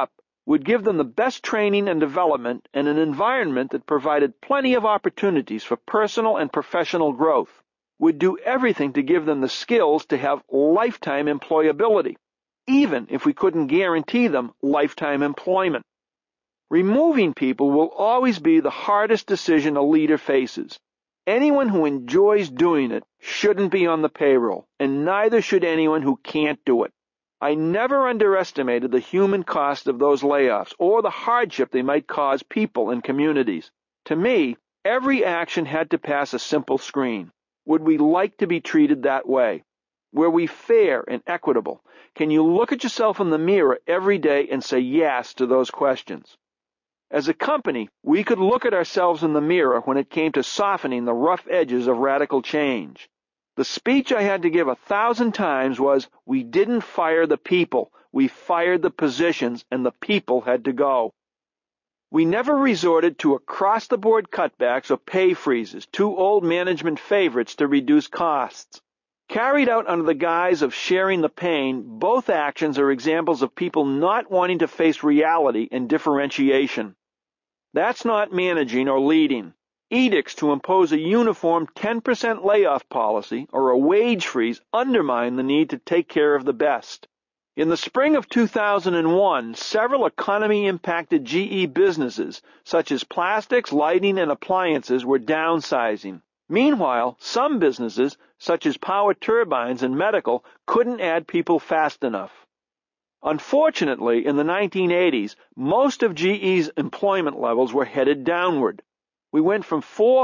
would give them the best training and development and an environment that provided plenty of opportunities for personal and professional growth, would do everything to give them the skills to have lifetime employability, even if we couldn't guarantee them lifetime employment. Removing people will always be the hardest decision a leader faces. Anyone who enjoys doing it shouldn't be on the payroll, and neither should anyone who can't do it. I never underestimated the human cost of those layoffs or the hardship they might cause people and communities. To me, every action had to pass a simple screen. Would we like to be treated that way? Were we fair and equitable? Can you look at yourself in the mirror every day and say yes to those questions? As a company, we could look at ourselves in the mirror when it came to softening the rough edges of radical change. The speech I had to give 1,000 times was, we didn't fire the people, we fired the positions, and the people had to go. We never resorted to across-the-board cutbacks or pay freezes, two old management favorites to reduce costs. Carried out under the guise of sharing the pain, both actions are examples of people not wanting to face reality and differentiation. That's not managing or leading. Edicts to impose a uniform 10% layoff policy or a wage freeze undermine the need to take care of the best. In the spring of 2001, several economy-impacted GE businesses, such as plastics, lighting, and appliances, were downsizing. Meanwhile, some businesses, such as power turbines and medical, couldn't add people fast enough. Unfortunately, in the 1980s, most of GE's employment levels were headed downward. We went from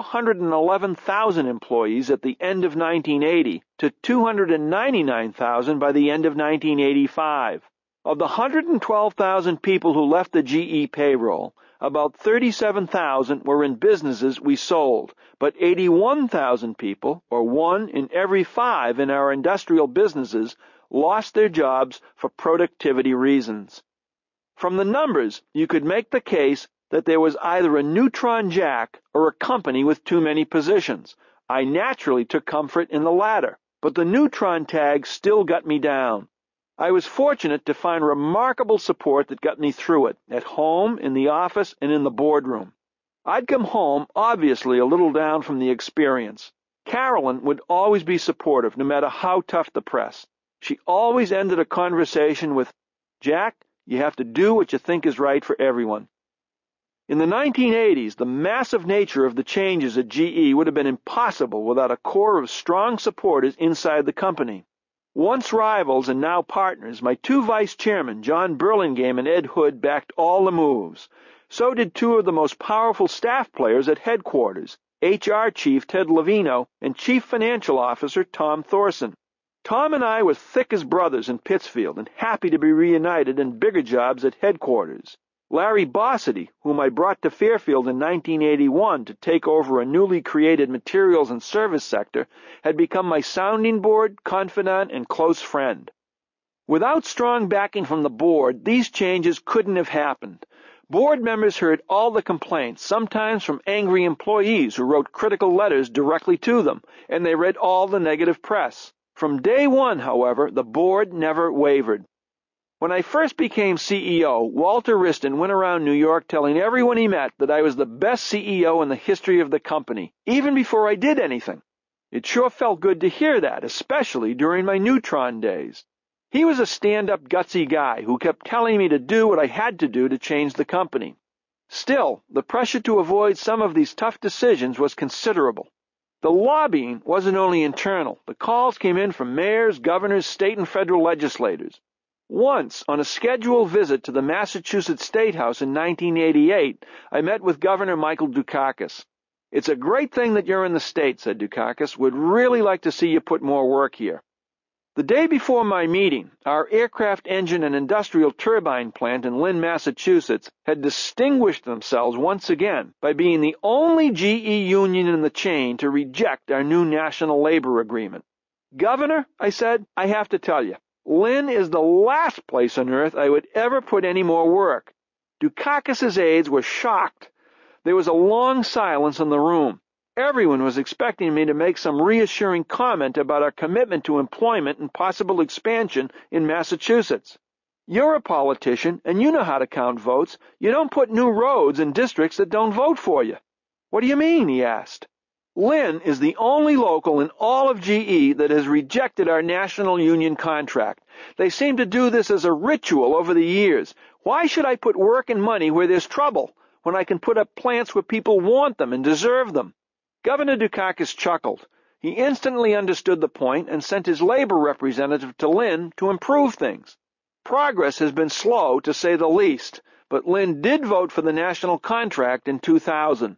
411,000 employees at the end of 1980 to 299,000 by the end of 1985. Of the 112,000 people who left the GE payroll, about 37,000 were in businesses we sold, but 81,000 people, or 1 in every 5 in our industrial businesses, lost their jobs for productivity reasons. From the numbers, you could make the case that there was either a neutron jack or a company with too many positions. I naturally took comfort in the latter, but the neutron tag still got me down. I was fortunate to find remarkable support that got me through it, at home, in the office, and in the boardroom. I'd come home, obviously a little down from the experience. Carolyn would always be supportive, no matter how tough the press. She always ended a conversation with, "Jack, you have to do what you think is right for everyone." In the 1980s, the massive nature of the changes at GE would have been impossible without a core of strong supporters inside the company. Once rivals and now partners, my two vice chairmen, John Burlingame and Ed Hood, backed all the moves. So did two of the most powerful staff players at headquarters, HR Chief Ted Levino and Chief Financial Officer Tom Thorson. Tom and I were thick as brothers in Pittsfield and happy to be reunited in bigger jobs at headquarters. Larry Bossidy, whom I brought to Fairfield in 1981 to take over a newly created materials and service sector, had become my sounding board, confidant, and close friend. Without strong backing from the board, these changes couldn't have happened. Board members heard all the complaints, sometimes from angry employees who wrote critical letters directly to them, and they read all the negative press. From day one, however, the board never wavered. When I first became CEO, Walter Wriston went around New York telling everyone he met that I was the best CEO in the history of the company, even before I did anything. It sure felt good to hear that, especially during my Neutron days. He was a stand-up, gutsy guy who kept telling me to do what I had to do to change the company. Still, the pressure to avoid some of these tough decisions was considerable. The lobbying wasn't only internal. The calls came in from mayors, governors, state and federal legislators. Once, on a scheduled visit to the Massachusetts State House in 1988, I met with Governor Michael Dukakis. "It's a great thing that you're in the state," said Dukakis. "Would really like to see you put more work here." The day before my meeting, our aircraft engine and industrial turbine plant in Lynn, Massachusetts, had distinguished themselves once again by being the only GE union in the chain to reject our new national labor agreement. "Governor," I said, "I have to tell you, Lynn is the last place on earth I would ever put any more work." Dukakis's aides were shocked. There was a long silence in the room. Everyone was expecting me to make some reassuring comment about our commitment to employment and possible expansion in Massachusetts. You're a politician, and you know how to count votes. You don't put new roads in districts that don't vote for you." "What do you mean?" he asked. "Lynn is the only local in all of GE that has rejected our national union contract. They seem to do this as a ritual over the years. Why should I put work and money where there's trouble, when I can put up plants where people want them and deserve them?" Governor Dukakis chuckled. He instantly understood the point and sent his labor representative to Lynn to improve things. Progress has been slow, to say the least, but Lynn did vote for the national contract in 2000.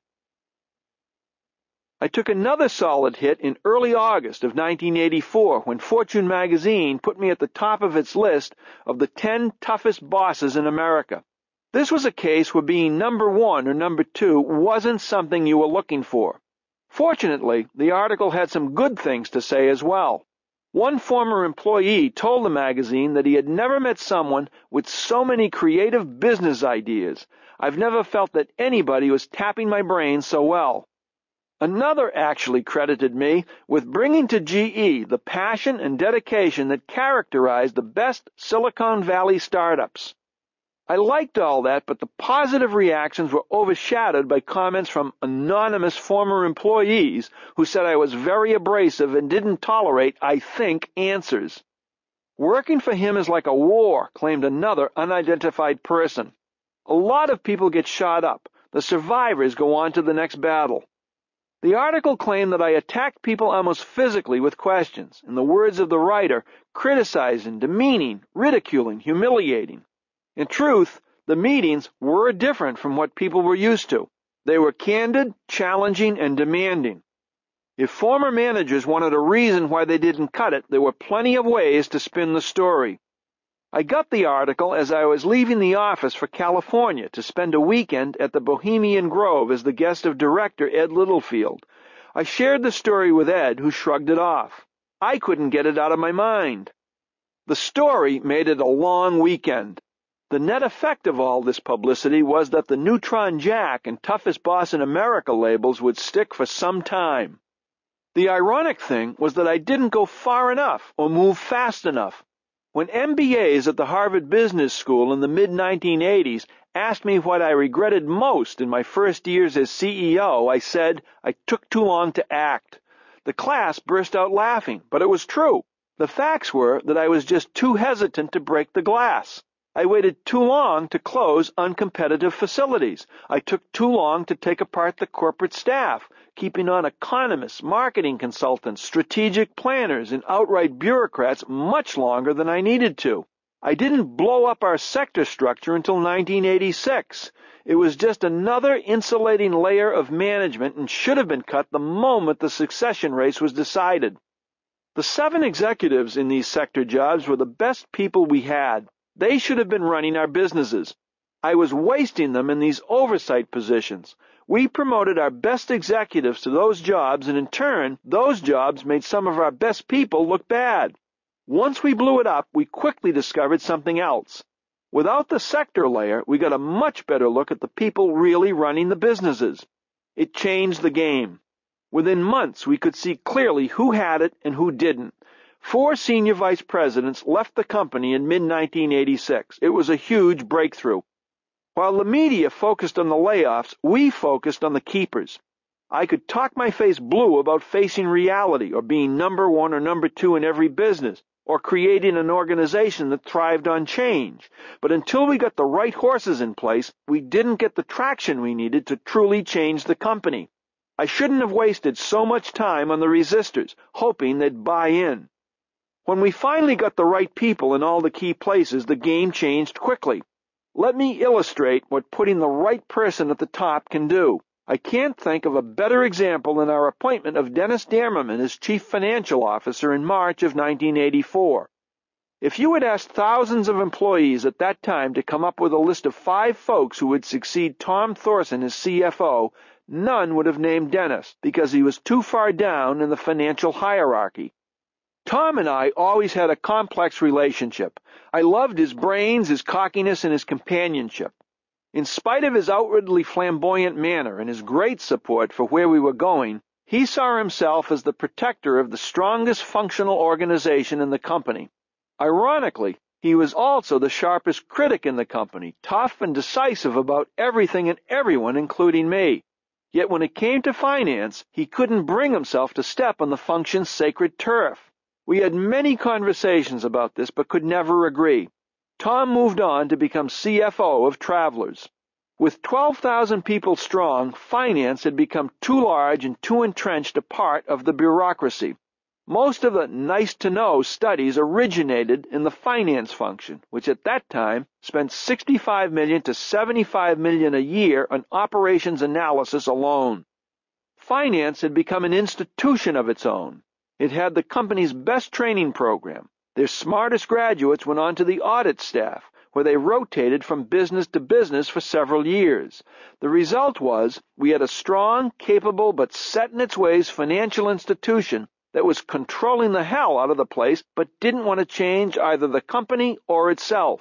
I took another solid hit in early August of 1984 when Fortune magazine put me at the top of its list of the 10 toughest bosses in America. This was a case where being number 1 or number 2 wasn't something you were looking for. Fortunately, the article had some good things to say as well. One former employee told the magazine that he had never met someone with so many creative business ideas. "I've never felt that anybody was tapping my brain so well." Another actually credited me with bringing to GE the passion and dedication that characterized the best Silicon Valley startups. I liked all that, but the positive reactions were overshadowed by comments from anonymous former employees who said I was very abrasive and didn't tolerate "I think" answers. "Working for him is like a war," claimed another unidentified person. "A lot of people get shot up. The survivors go on to the next battle." The article claimed that I attacked people almost physically with questions, in the words of the writer, criticizing, demeaning, ridiculing, humiliating. In truth, the meetings were different from what people were used to. They were candid, challenging, and demanding. If former managers wanted a reason why they didn't cut it, there were plenty of ways to spin the story. I got the article as I was leaving the office for California to spend a weekend at the Bohemian Grove as the guest of director Ed Littlefield. I shared the story with Ed, who shrugged it off. I couldn't get it out of my mind. The story made it a long weekend. The net effect of all this publicity was that the Neutron Jack and Toughest Boss in America labels would stick for some time. The ironic thing was that I didn't go far enough or move fast enough. When MBAs at the Harvard Business School in the mid-1980s asked me what I regretted most in my first years as CEO, I said I took too long to act. The class burst out laughing, but it was true. The facts were that I was just too hesitant to break the glass. I waited too long to close uncompetitive facilities. I took too long to take apart the corporate staff, keeping on economists, marketing consultants, strategic planners, and outright bureaucrats much longer than I needed to. I didn't blow up our sector structure until 1986. It was just another insulating layer of management and should have been cut the moment the succession race was decided. The 7 executives in these sector jobs were the best people we had. They should have been running our businesses. I was wasting them in these oversight positions. We promoted our best executives to those jobs, and in turn, those jobs made some of our best people look bad. Once we blew it up, we quickly discovered something else. Without the sector layer, we got a much better look at the people really running the businesses. It changed the game. Within months, we could see clearly who had it and who didn't. 4 senior vice presidents left the company in mid-1986. It was a huge breakthrough. While the media focused on the layoffs, we focused on the keepers. I could talk my face blue about facing reality or being number 1 or number 2 in every business or creating an organization that thrived on change. But until we got the right horses in place, we didn't get the traction we needed to truly change the company. I shouldn't have wasted so much time on the resistors, hoping they'd buy in. When we finally got the right people in all the key places, the game changed quickly. Let me illustrate what putting the right person at the top can do. I can't think of a better example than our appointment of Dennis Dermerman as Chief Financial Officer in March of 1984. If you had asked thousands of employees at that time to come up with a list of 5 folks who would succeed Tom Thorson as CFO, none would have named Dennis because he was too far down in the financial hierarchy. Tom and I always had a complex relationship. I loved his brains, his cockiness, and his companionship. In spite of his outwardly flamboyant manner and his great support for where we were going, he saw himself as the protector of the strongest functional organization in the company. Ironically, He was also the sharpest critic in the company, tough and decisive about everything and everyone, including me. Yet when it came to finance, he couldn't bring himself to step on the function's sacred turf. We had many conversations about this, but could never agree. Tom moved on to become CFO of Travelers. With 12,000 people strong, finance had become too large and too entrenched a part of the bureaucracy. Most of the nice-to-know studies originated in the finance function, which at that time spent $65 million to $75 million a year on operations analysis alone. Finance had become an institution of its own. It had the company's best training program. Their smartest graduates went on to the audit staff, where they rotated from business to business for several years. The result was we had a strong, capable, but set in its ways financial institution that was controlling the hell out of the place but didn't want to change either the company or itself.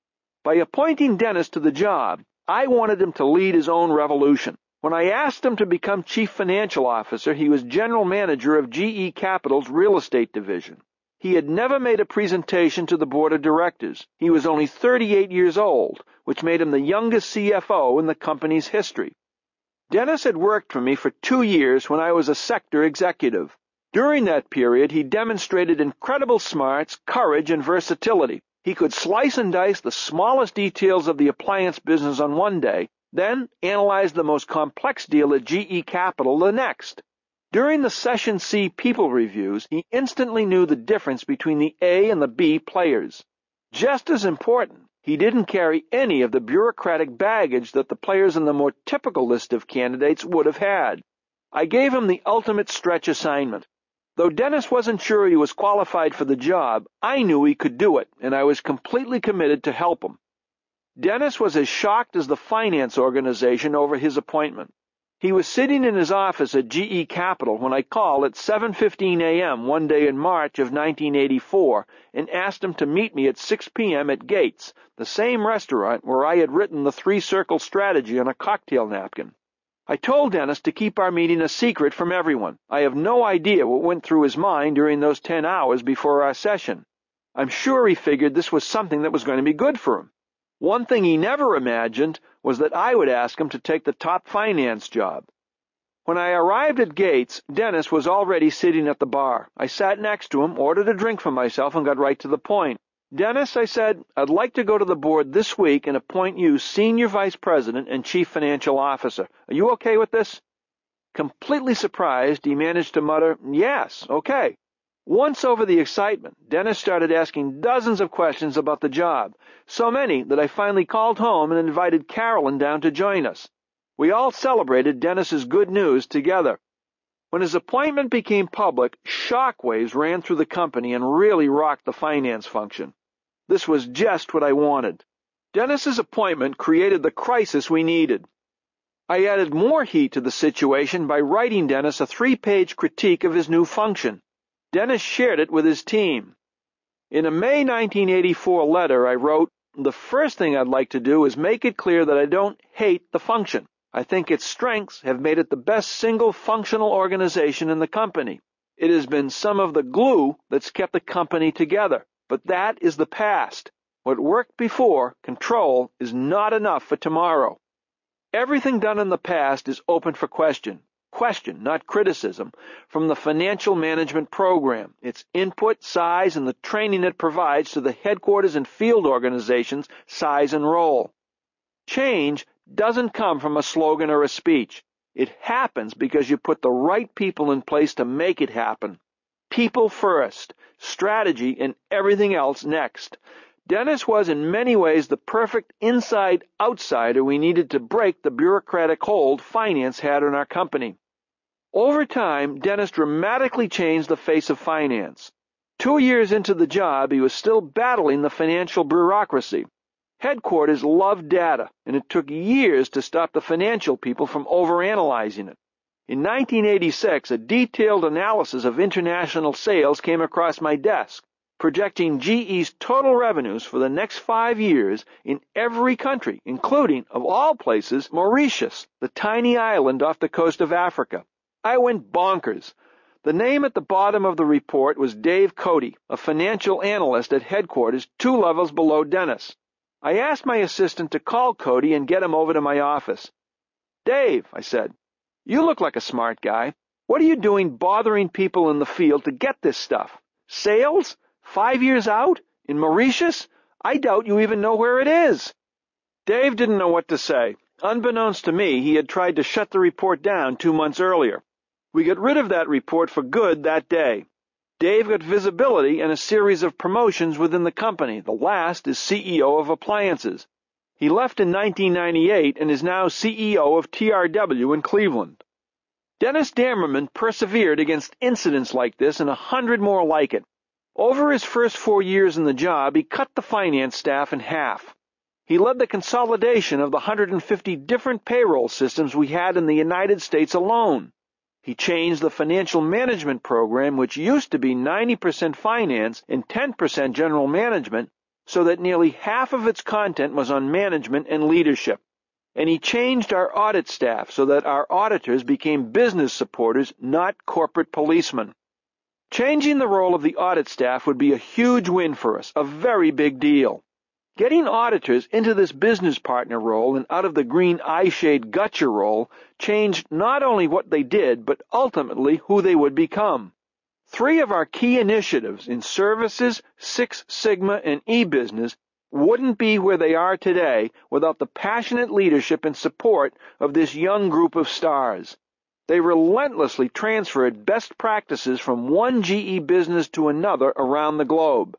By appointing Dennis to the job, I wanted him to lead his own revolution. When I asked him to become Chief Financial Officer, he was General Manager of GE Capital's Real Estate Division. He had never made a presentation to the board of directors. He was only 38 years old, which made him the youngest CFO in the company's history. Dennis had worked for me for 2 years when I was a sector executive. During that period, he demonstrated incredible smarts, courage, and versatility. He could slice and dice the smallest details of the appliance business on one day, then analyze the most complex deal at GE Capital the next. During the Session C people reviews, he instantly knew the difference between the A and the B players. Just as important, he didn't carry any of the bureaucratic baggage that the players in the more typical list of candidates would have had. I gave him the ultimate stretch assignment. Though Dennis wasn't sure he was qualified for the job, I knew he could do it, and I was completely committed to help him. Dennis was as shocked as the finance organization over his appointment. He was sitting in his office at GE Capital when I called at 7:15 a.m. one day in March of 1984 and asked him to meet me at 6 p.m. at Gates, the same restaurant where I had written the three-circle strategy on a cocktail napkin. I told Dennis to keep our meeting a secret from everyone. I have no idea what went through his mind during those 10 hours before our session. I'm sure he figured this was something that was going to be good for him. One thing he never imagined was that I would ask him to take the top finance job. When I arrived at Gates, Dennis was already sitting at the bar. I sat next to him, ordered a drink for myself, and got right to the point. "Dennis," I said, "I'd like to go to the board this week and appoint you Senior Vice President and Chief Financial Officer. Are you okay with this?" Completely surprised, he managed to mutter, "Yes, okay." Once over the excitement, Dennis started asking dozens of questions about the job, so many that I finally called home and invited Carolyn down to join us. We all celebrated Dennis's good news together. When his appointment became public, shockwaves ran through the company and really rocked the finance function. This was just what I wanted. Dennis's appointment created the crisis we needed. I added more heat to the situation by writing Dennis a 3-page critique of his new function. Dennis shared it with his team. In a May 1984 letter, I wrote, "The first thing I'd like to do is make it clear that I don't hate the function. I think its strengths have made it the best single functional organization in the company. It has been some of the glue that's kept the company together. But that is the past. What worked before, control, is not enough for tomorrow. Everything done in the past is open for question. Question, not criticism, from the financial management program, its input, size, and the training it provides to the headquarters and field organizations' size and role. Change doesn't come from a slogan or a speech. It happens because you put the right people in place to make it happen. People first, strategy, and everything else next. Dennis was in many ways the perfect inside-outsider we needed to break the bureaucratic hold finance had on our company. Over time, Dennis dramatically changed the face of finance. 2 years into the job, he was still battling the financial bureaucracy. Headquarters loved data, and it took years to stop the financial people from overanalyzing it. In 1986, a detailed analysis of international sales came across my desk, projecting GE's total revenues for the next 5 years in every country, including, of all places, Mauritius, the tiny island off the coast of Africa. I went bonkers. The name at the bottom of the report was Dave Cody, a financial analyst at headquarters 2 levels below Dennis. I asked my assistant to call Cody and get him over to my office. "Dave," I said, "you look like a smart guy. What are you doing bothering people in the field to get this stuff? Sales? 5 years out? In Mauritius? I doubt you even know where it is." Dave didn't know what to say. Unbeknownst to me, he had tried to shut the report down 2 months earlier. We got rid of that report for good that day. Dave got visibility and a series of promotions within the company, the last as CEO of Appliances. He left in 1998 and is now CEO of TRW in Cleveland. Dennis Damerman persevered against incidents like this and 100 more like it. Over his first 4 years in the job, he cut the finance staff in half. He led the consolidation of the 150 different payroll systems we had in the United States alone. He changed the financial management program, which used to be 90% finance and 10% general management, so that nearly half of its content was on management and leadership. And he changed our audit staff so that our auditors became business supporters, not corporate policemen. Changing the role of the audit staff would be a huge win for us, a very big deal. Getting auditors into this business partner role and out of the green eyeshade gotcha role changed not only what they did, but ultimately who they would become. 3 of our key initiatives in services, Six Sigma, and e-business wouldn't be where they are today without the passionate leadership and support of this young group of stars. They relentlessly transferred best practices from one GE business to another around the globe.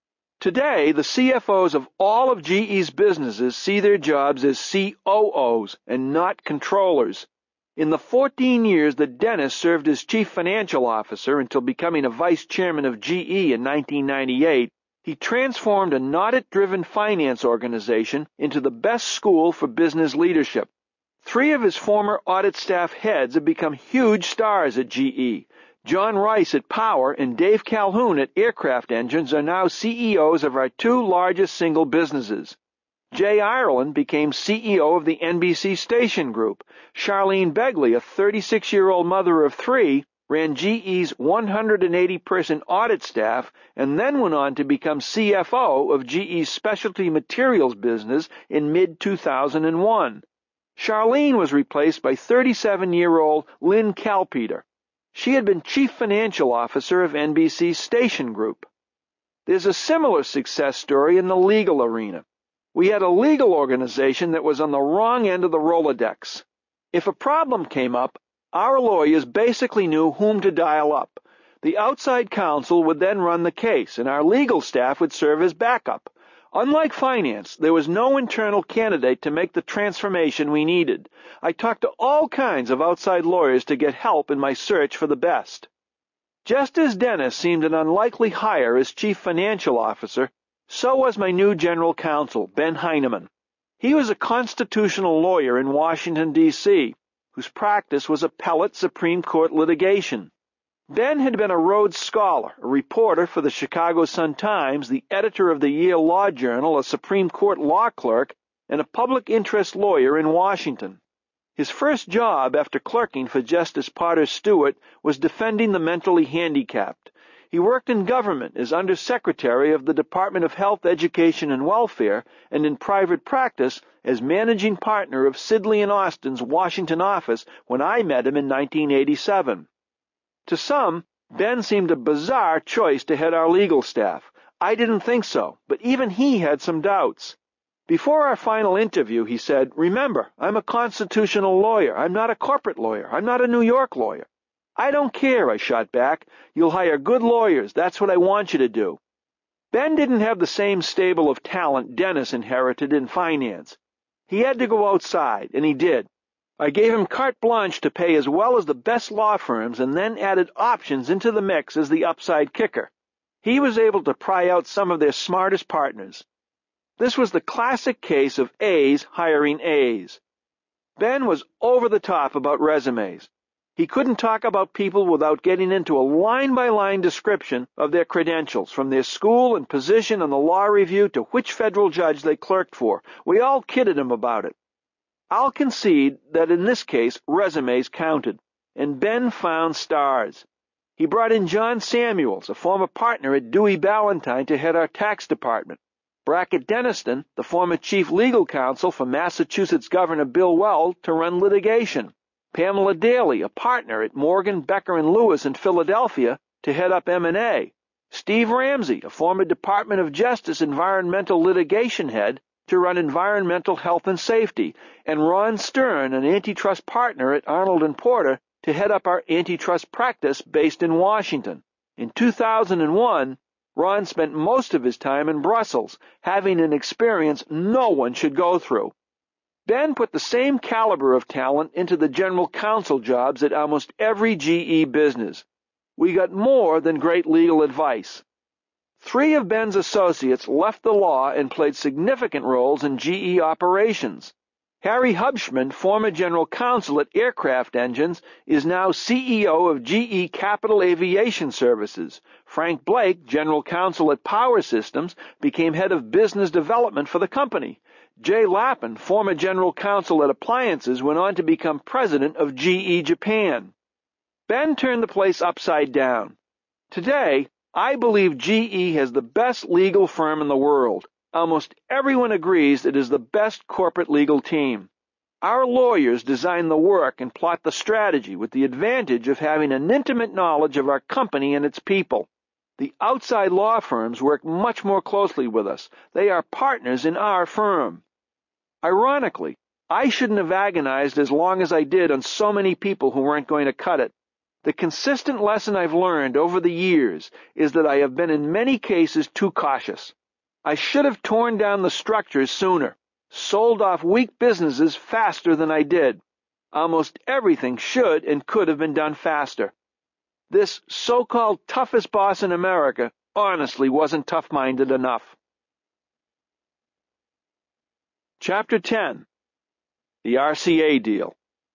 Today, the CFOs of all of GE's businesses see their jobs as COOs and not controllers. In the 14 years that Dennis served as chief financial officer until becoming a vice chairman of GE in 1998, he transformed an audit-driven finance organization into the best school for business leadership. 3 of his former audit staff heads have become huge stars at GE. John Rice at Power and Dave Calhoun at Aircraft Engines are now CEOs of our 2 largest single businesses. Jay Ireland became CEO of the NBC Station Group. Charlene Begley, a 36-year-old mother of 3, ran GE's 180-person audit staff and then went on to become CFO of GE's specialty materials business in mid-2001. Charlene was replaced by 37-year-old Lynn Kalpeter. She had been chief financial officer of NBC's Station Group. There's a similar success story in the legal arena. We had a legal organization that was on the wrong end of the Rolodex. If a problem came up, our lawyers basically knew whom to dial up. The outside counsel would then run the case, and our legal staff would serve as backup. Unlike finance, there was no internal candidate to make the transformation we needed. I talked to all kinds of outside lawyers to get help in my search for the best. Just as Dennis seemed an unlikely hire as chief financial officer, so was my new general counsel, Ben Heineman. He was a constitutional lawyer in Washington, D.C., whose practice was appellate Supreme Court litigation. Ben had been a Rhodes Scholar, a reporter for the Chicago Sun-Times, the editor of the Yale Law Journal, a Supreme Court law clerk, and a public interest lawyer in Washington. His first job after clerking for Justice Potter Stewart was defending the mentally handicapped. He worked in government as Undersecretary of the Department of Health, Education, and Welfare, and in private practice as managing partner of Sidley & Austin's Washington office when I met him in 1987. To some, Ben seemed a bizarre choice to head our legal staff. I didn't think so, but even he had some doubts. Before our final interview, he said, "Remember, I'm a constitutional lawyer. I'm not a corporate lawyer. I'm not a New York lawyer." "I don't care," I shot back. "You'll hire good lawyers. That's what I want you to do." Ben didn't have the same stable of talent Dennis inherited in finance. He had to go outside, and he did. I gave him carte blanche to pay as well as the best law firms and then added options into the mix as the upside kicker. He was able to pry out some of their smartest partners. This was the classic case of A's hiring A's. Ben was over the top about resumes. He couldn't talk about people without getting into a line-by-line description of their credentials, from their school and position on the law review to which federal judge they clerked for. We all kidded him about it. I'll concede that in this case resumes counted, and Ben found stars. He brought in John Samuels, a former partner at Dewey Ballantine, to head our tax department. Brackett Denniston, the former chief legal counsel for Massachusetts Governor Bill Weld, to run litigation. Pamela Daly, a partner at Morgan, Becker & Lewis in Philadelphia, to head up M&A. Steve Ramsey, a former Department of Justice environmental litigation head, to run environmental health and safety, and Ron Stern, an antitrust partner at Arnold & Porter, to head up our antitrust practice based in Washington. In 2001, Ron spent most of his time in Brussels, having an experience no one should go through. Ben put the same caliber of talent into the general counsel jobs at almost every GE business. We got more than great legal advice. 3 of Ben's associates left the law and played significant roles in GE operations. Harry Hubschman, former general counsel at Aircraft Engines, is now CEO of GE Capital Aviation Services. Frank Blake, general counsel at Power Systems, became head of business development for the company. Jay Lappin, former general counsel at Appliances, went on to become president of GE Japan. Ben turned the place upside down. Today, I believe GE has the best legal firm in the world. Almost everyone agrees it is the best corporate legal team. Our lawyers design the work and plot the strategy with the advantage of having an intimate knowledge of our company and its people. The outside law firms work much more closely with us. They are partners in our firm. Ironically, I shouldn't have agonized as long as I did on so many people who weren't going to cut it. The consistent lesson I've learned over the years is that I have been in many cases too cautious. I should have torn down the structures sooner, sold off weak businesses faster than I did. Almost everything should and could have been done faster. This so-called toughest boss in America honestly wasn't tough-minded enough. Chapter 10. The RCA Deal.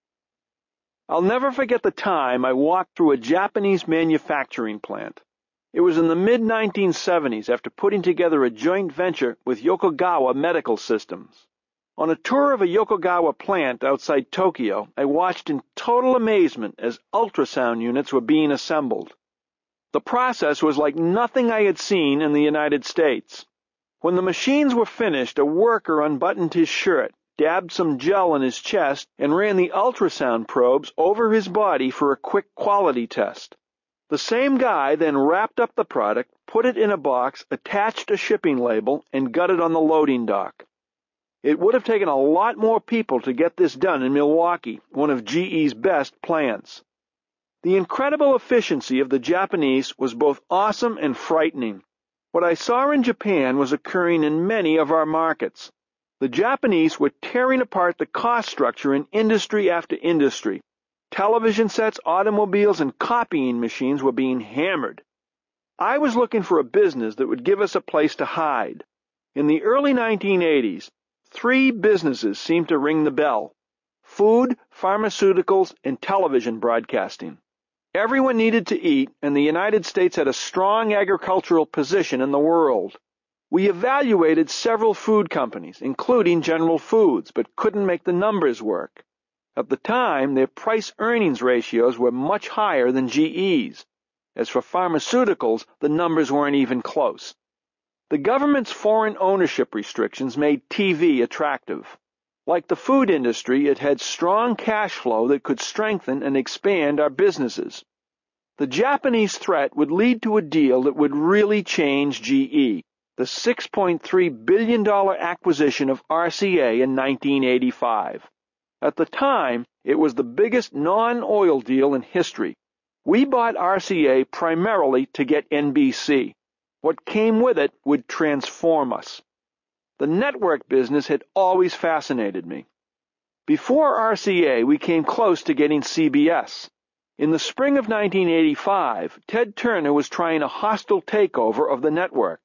I'll never forget the time I walked through a Japanese manufacturing plant. It was in the mid-1970s after putting together a joint venture with Yokogawa Medical Systems. On a tour of a Yokogawa plant outside Tokyo, I watched in total amazement as ultrasound units were being assembled. The process was like nothing I had seen in the United States. When the machines were finished, a worker unbuttoned his shirt, dabbed some gel in his chest, and ran the ultrasound probes over his body for a quick quality test. The same guy then wrapped up the product, put it in a box, attached a shipping label, and got it on the loading dock. It would have taken a lot more people to get this done in Milwaukee, one of GE's best plants. The incredible efficiency of the Japanese was both awesome and frightening. What I saw in Japan was occurring in many of our markets. The Japanese were tearing apart the cost structure in industry after industry. Television sets, automobiles, and copying machines were being hammered. I was looking for a business that would give us a place to hide. In the early 1980s, 3 businesses seemed to ring the bell: food, pharmaceuticals, and television broadcasting. Everyone needed to eat, and the United States had a strong agricultural position in the world. We evaluated several food companies, including General Foods, but couldn't make the numbers work. At the time, their price-earnings ratios were much higher than GE's. As for pharmaceuticals, the numbers weren't even close. The government's foreign ownership restrictions made TV attractive. Like the food industry, it had strong cash flow that could strengthen and expand our businesses. The Japanese threat would lead to a deal that would really change GE, the $6.3 billion acquisition of RCA in 1985. At the time, it was the biggest non-oil deal in history. We bought RCA primarily to get NBC. What came with it would transform us. The network business had always fascinated me. Before RCA, we came close to getting CBS. In the spring of 1985, Ted Turner was trying a hostile takeover of the network.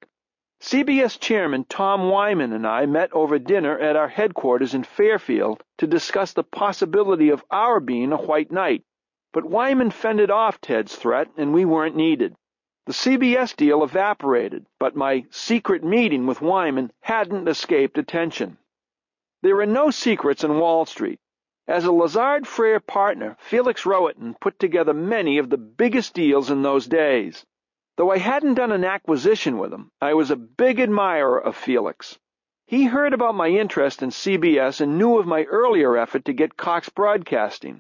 CBS Chairman Tom Wyman and I met over dinner at our headquarters in Fairfield to discuss the possibility of our being a white knight. But Wyman fended off Ted's threat, and we weren't needed. The CBS deal evaporated, but my secret meeting with Wyman hadn't escaped attention. There are no secrets in Wall Street. As a Lazard Frères partner, Felix Rohatyn put together many of the biggest deals in those days. Though I hadn't done an acquisition with him, I was a big admirer of Felix. He heard about my interest in CBS and knew of my earlier effort to get Cox Broadcasting.